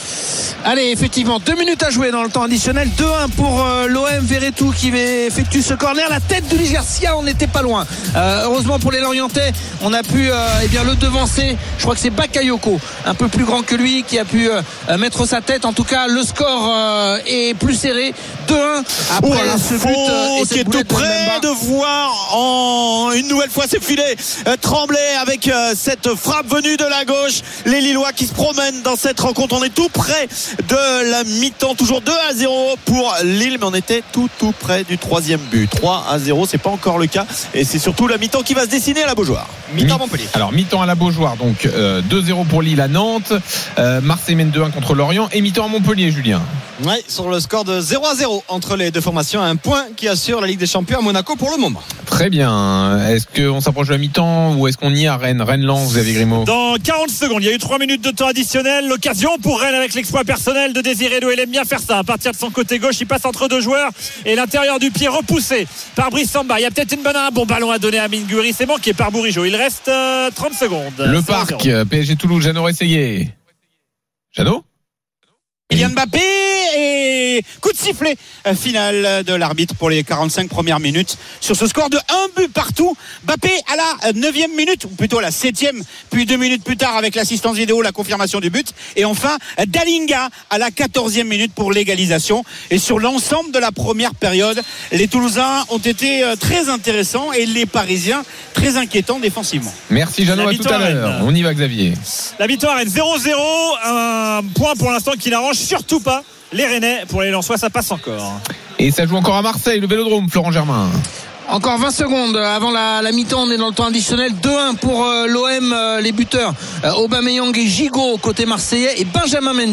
Allez, effectivement, deux minutes à jouer dans le temps additionnel. deux un pour euh, l'O M. Verretou qui effectue ce corner. La tête de Luis Garcia, on n'était pas loin. Euh, heureusement pour les Lorientais, on a pu euh, eh bien, le devancer. Je crois que c'est Bakayoko, un peu plus grand que lui, qui a pu euh, mettre sa tête. En tout cas, le score euh, est plus serré. deux un après ouais, ce but. Euh, et qui est tout près de, de voir en une nouvelle fois ses filets euh, trembler avec euh, cette frappe venue de la gauche. Les Lillois qui se promènent dans cette rencontre. On est tout près de la mi-temps, toujours deux à zéro pour Lille, mais on était tout tout près du troisième but. Trois à zéro, c'est pas encore le cas, et c'est surtout la mi-temps qui va se dessiner à la Beaujoire. Mi-temps Montpellier. Alors mi-temps à la Beaujoire, donc euh, deux zéro pour Lille à Nantes, euh, Marseille mène deux un contre Lorient, et mi-temps à Montpellier, Julien. Oui, sur le score de zéro à zéro entre les deux formations, un point qui assure la Ligue des Champions à Monaco pour le moment. Très bien. Est-ce qu'on s'approche de la mi-temps ou est-ce qu'on y est à Rennes, Rennes-Lens, Xavier Grimaud? Dans quarante secondes, il y a eu trois minutes de temps additionnel. L'occasion pour Rennes avec l'exploit personnel de Désiré Doué. Il aime bien faire ça. À partir de son côté gauche, il passe entre deux joueurs et l'intérieur du pied repoussé par Brice Samba. Il y a peut-être une bonne un bon ballon à donner à Megouri. C'est manqué par Bourigeaud. Il reste euh, trente secondes. Le Parc, P S G Toulouse, Jeannot Rességuier. Jeannot? Kylian Mbappé et coup de sifflet final de l'arbitre pour les quarante-cinq premières minutes sur ce score de un but partout. Mbappé à la neuvième minute, ou plutôt à la septième, puis deux minutes plus tard avec l'assistance vidéo, la confirmation du but, et enfin Dalinga à la quatorzième minute pour l'égalisation. Et sur l'ensemble de la première période, les Toulousains ont été très intéressants et les Parisiens très inquiétants défensivement. Merci Jeannot, à tout à l'heure. On y va Xavier. La victoire est zéro zéro, un point pour l'instant qui n'arrange surtout pas les Rennais. Pour les Lensois, ça passe encore. Et ça joue encore à Marseille, le Vélodrome, Florent Germain. Encore vingt secondes avant la, la mi-temps, on est dans le temps additionnel. deux un pour euh, l'O M, euh, les buteurs euh, Aubameyang et Gigot côté marseillais, et Benjamin Mendy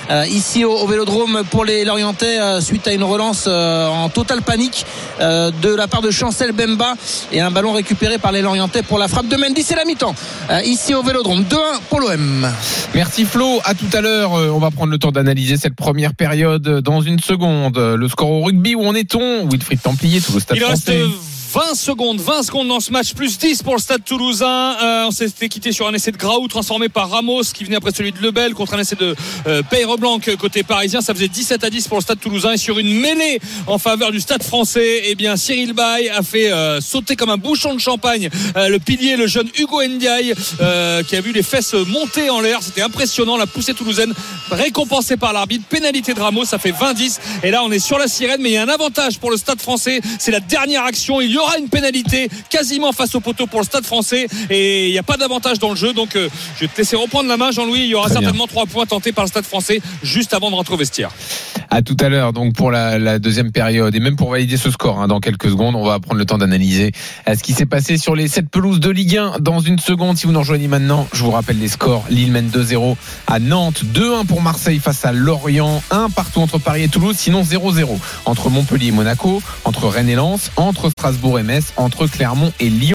euh, ici au, au Vélodrome pour les Lorientais euh, suite à une relance euh, en totale panique euh, de la part de Chancel Bemba et un ballon récupéré par les Lorientais pour la frappe de Mendy. C'est la mi-temps euh, ici au Vélodrome. deux un pour l'O M. Merci Flo, à tout à l'heure. On va prendre le temps d'analyser cette première période dans une seconde. Le score au rugby, où en est-on? Wilfried Templier, tout le Stade Il français. reste vingt secondes, vingt secondes dans ce match, plus dix pour le Stade Toulousain. Euh, on s'était quitté sur un essai de Graou transformé par Ramos qui venait après celui de Lebel contre un essai de euh, Peyreblanc côté parisien. Ça faisait dix-sept à dix pour le Stade Toulousain, et sur une mêlée en faveur du Stade français, eh bien Cyril Baye a fait euh, sauter comme un bouchon de champagne euh, le pilier, le jeune Hugo Ndiaye euh, qui a vu les fesses monter en l'air. C'était impressionnant, la poussée toulousaine récompensée par l'arbitre. Pénalité de Ramos, ça fait vingt dix, et là on est sur la sirène, mais il y a un avantage pour le Stade français, c'est la dernière action. Il y aura une pénalité quasiment face au poteau pour le Stade français, et il n'y a pas d'avantage dans le jeu, donc euh, je vais te laisser reprendre la main, Jean-Louis. Il y aura Très certainement bien. trois points tentés par le Stade français juste avant de rentrer au vestiaire. À tout à l'heure, donc pour la, la deuxième période, et même pour valider ce score, hein, dans quelques secondes, on va prendre le temps d'analyser euh, ce qui s'est passé sur les sept pelouses de Ligue un dans une seconde. Si vous nous rejoignez maintenant, je vous rappelle les scores. Lille mène deux zéro à Nantes, deux un pour Marseille face à Lorient, un partout entre Paris et Toulouse, sinon zéro zéro entre Montpellier et Monaco, entre Rennes et Lens, entre Strasbourg et Metz, entre Clermont et Lyon.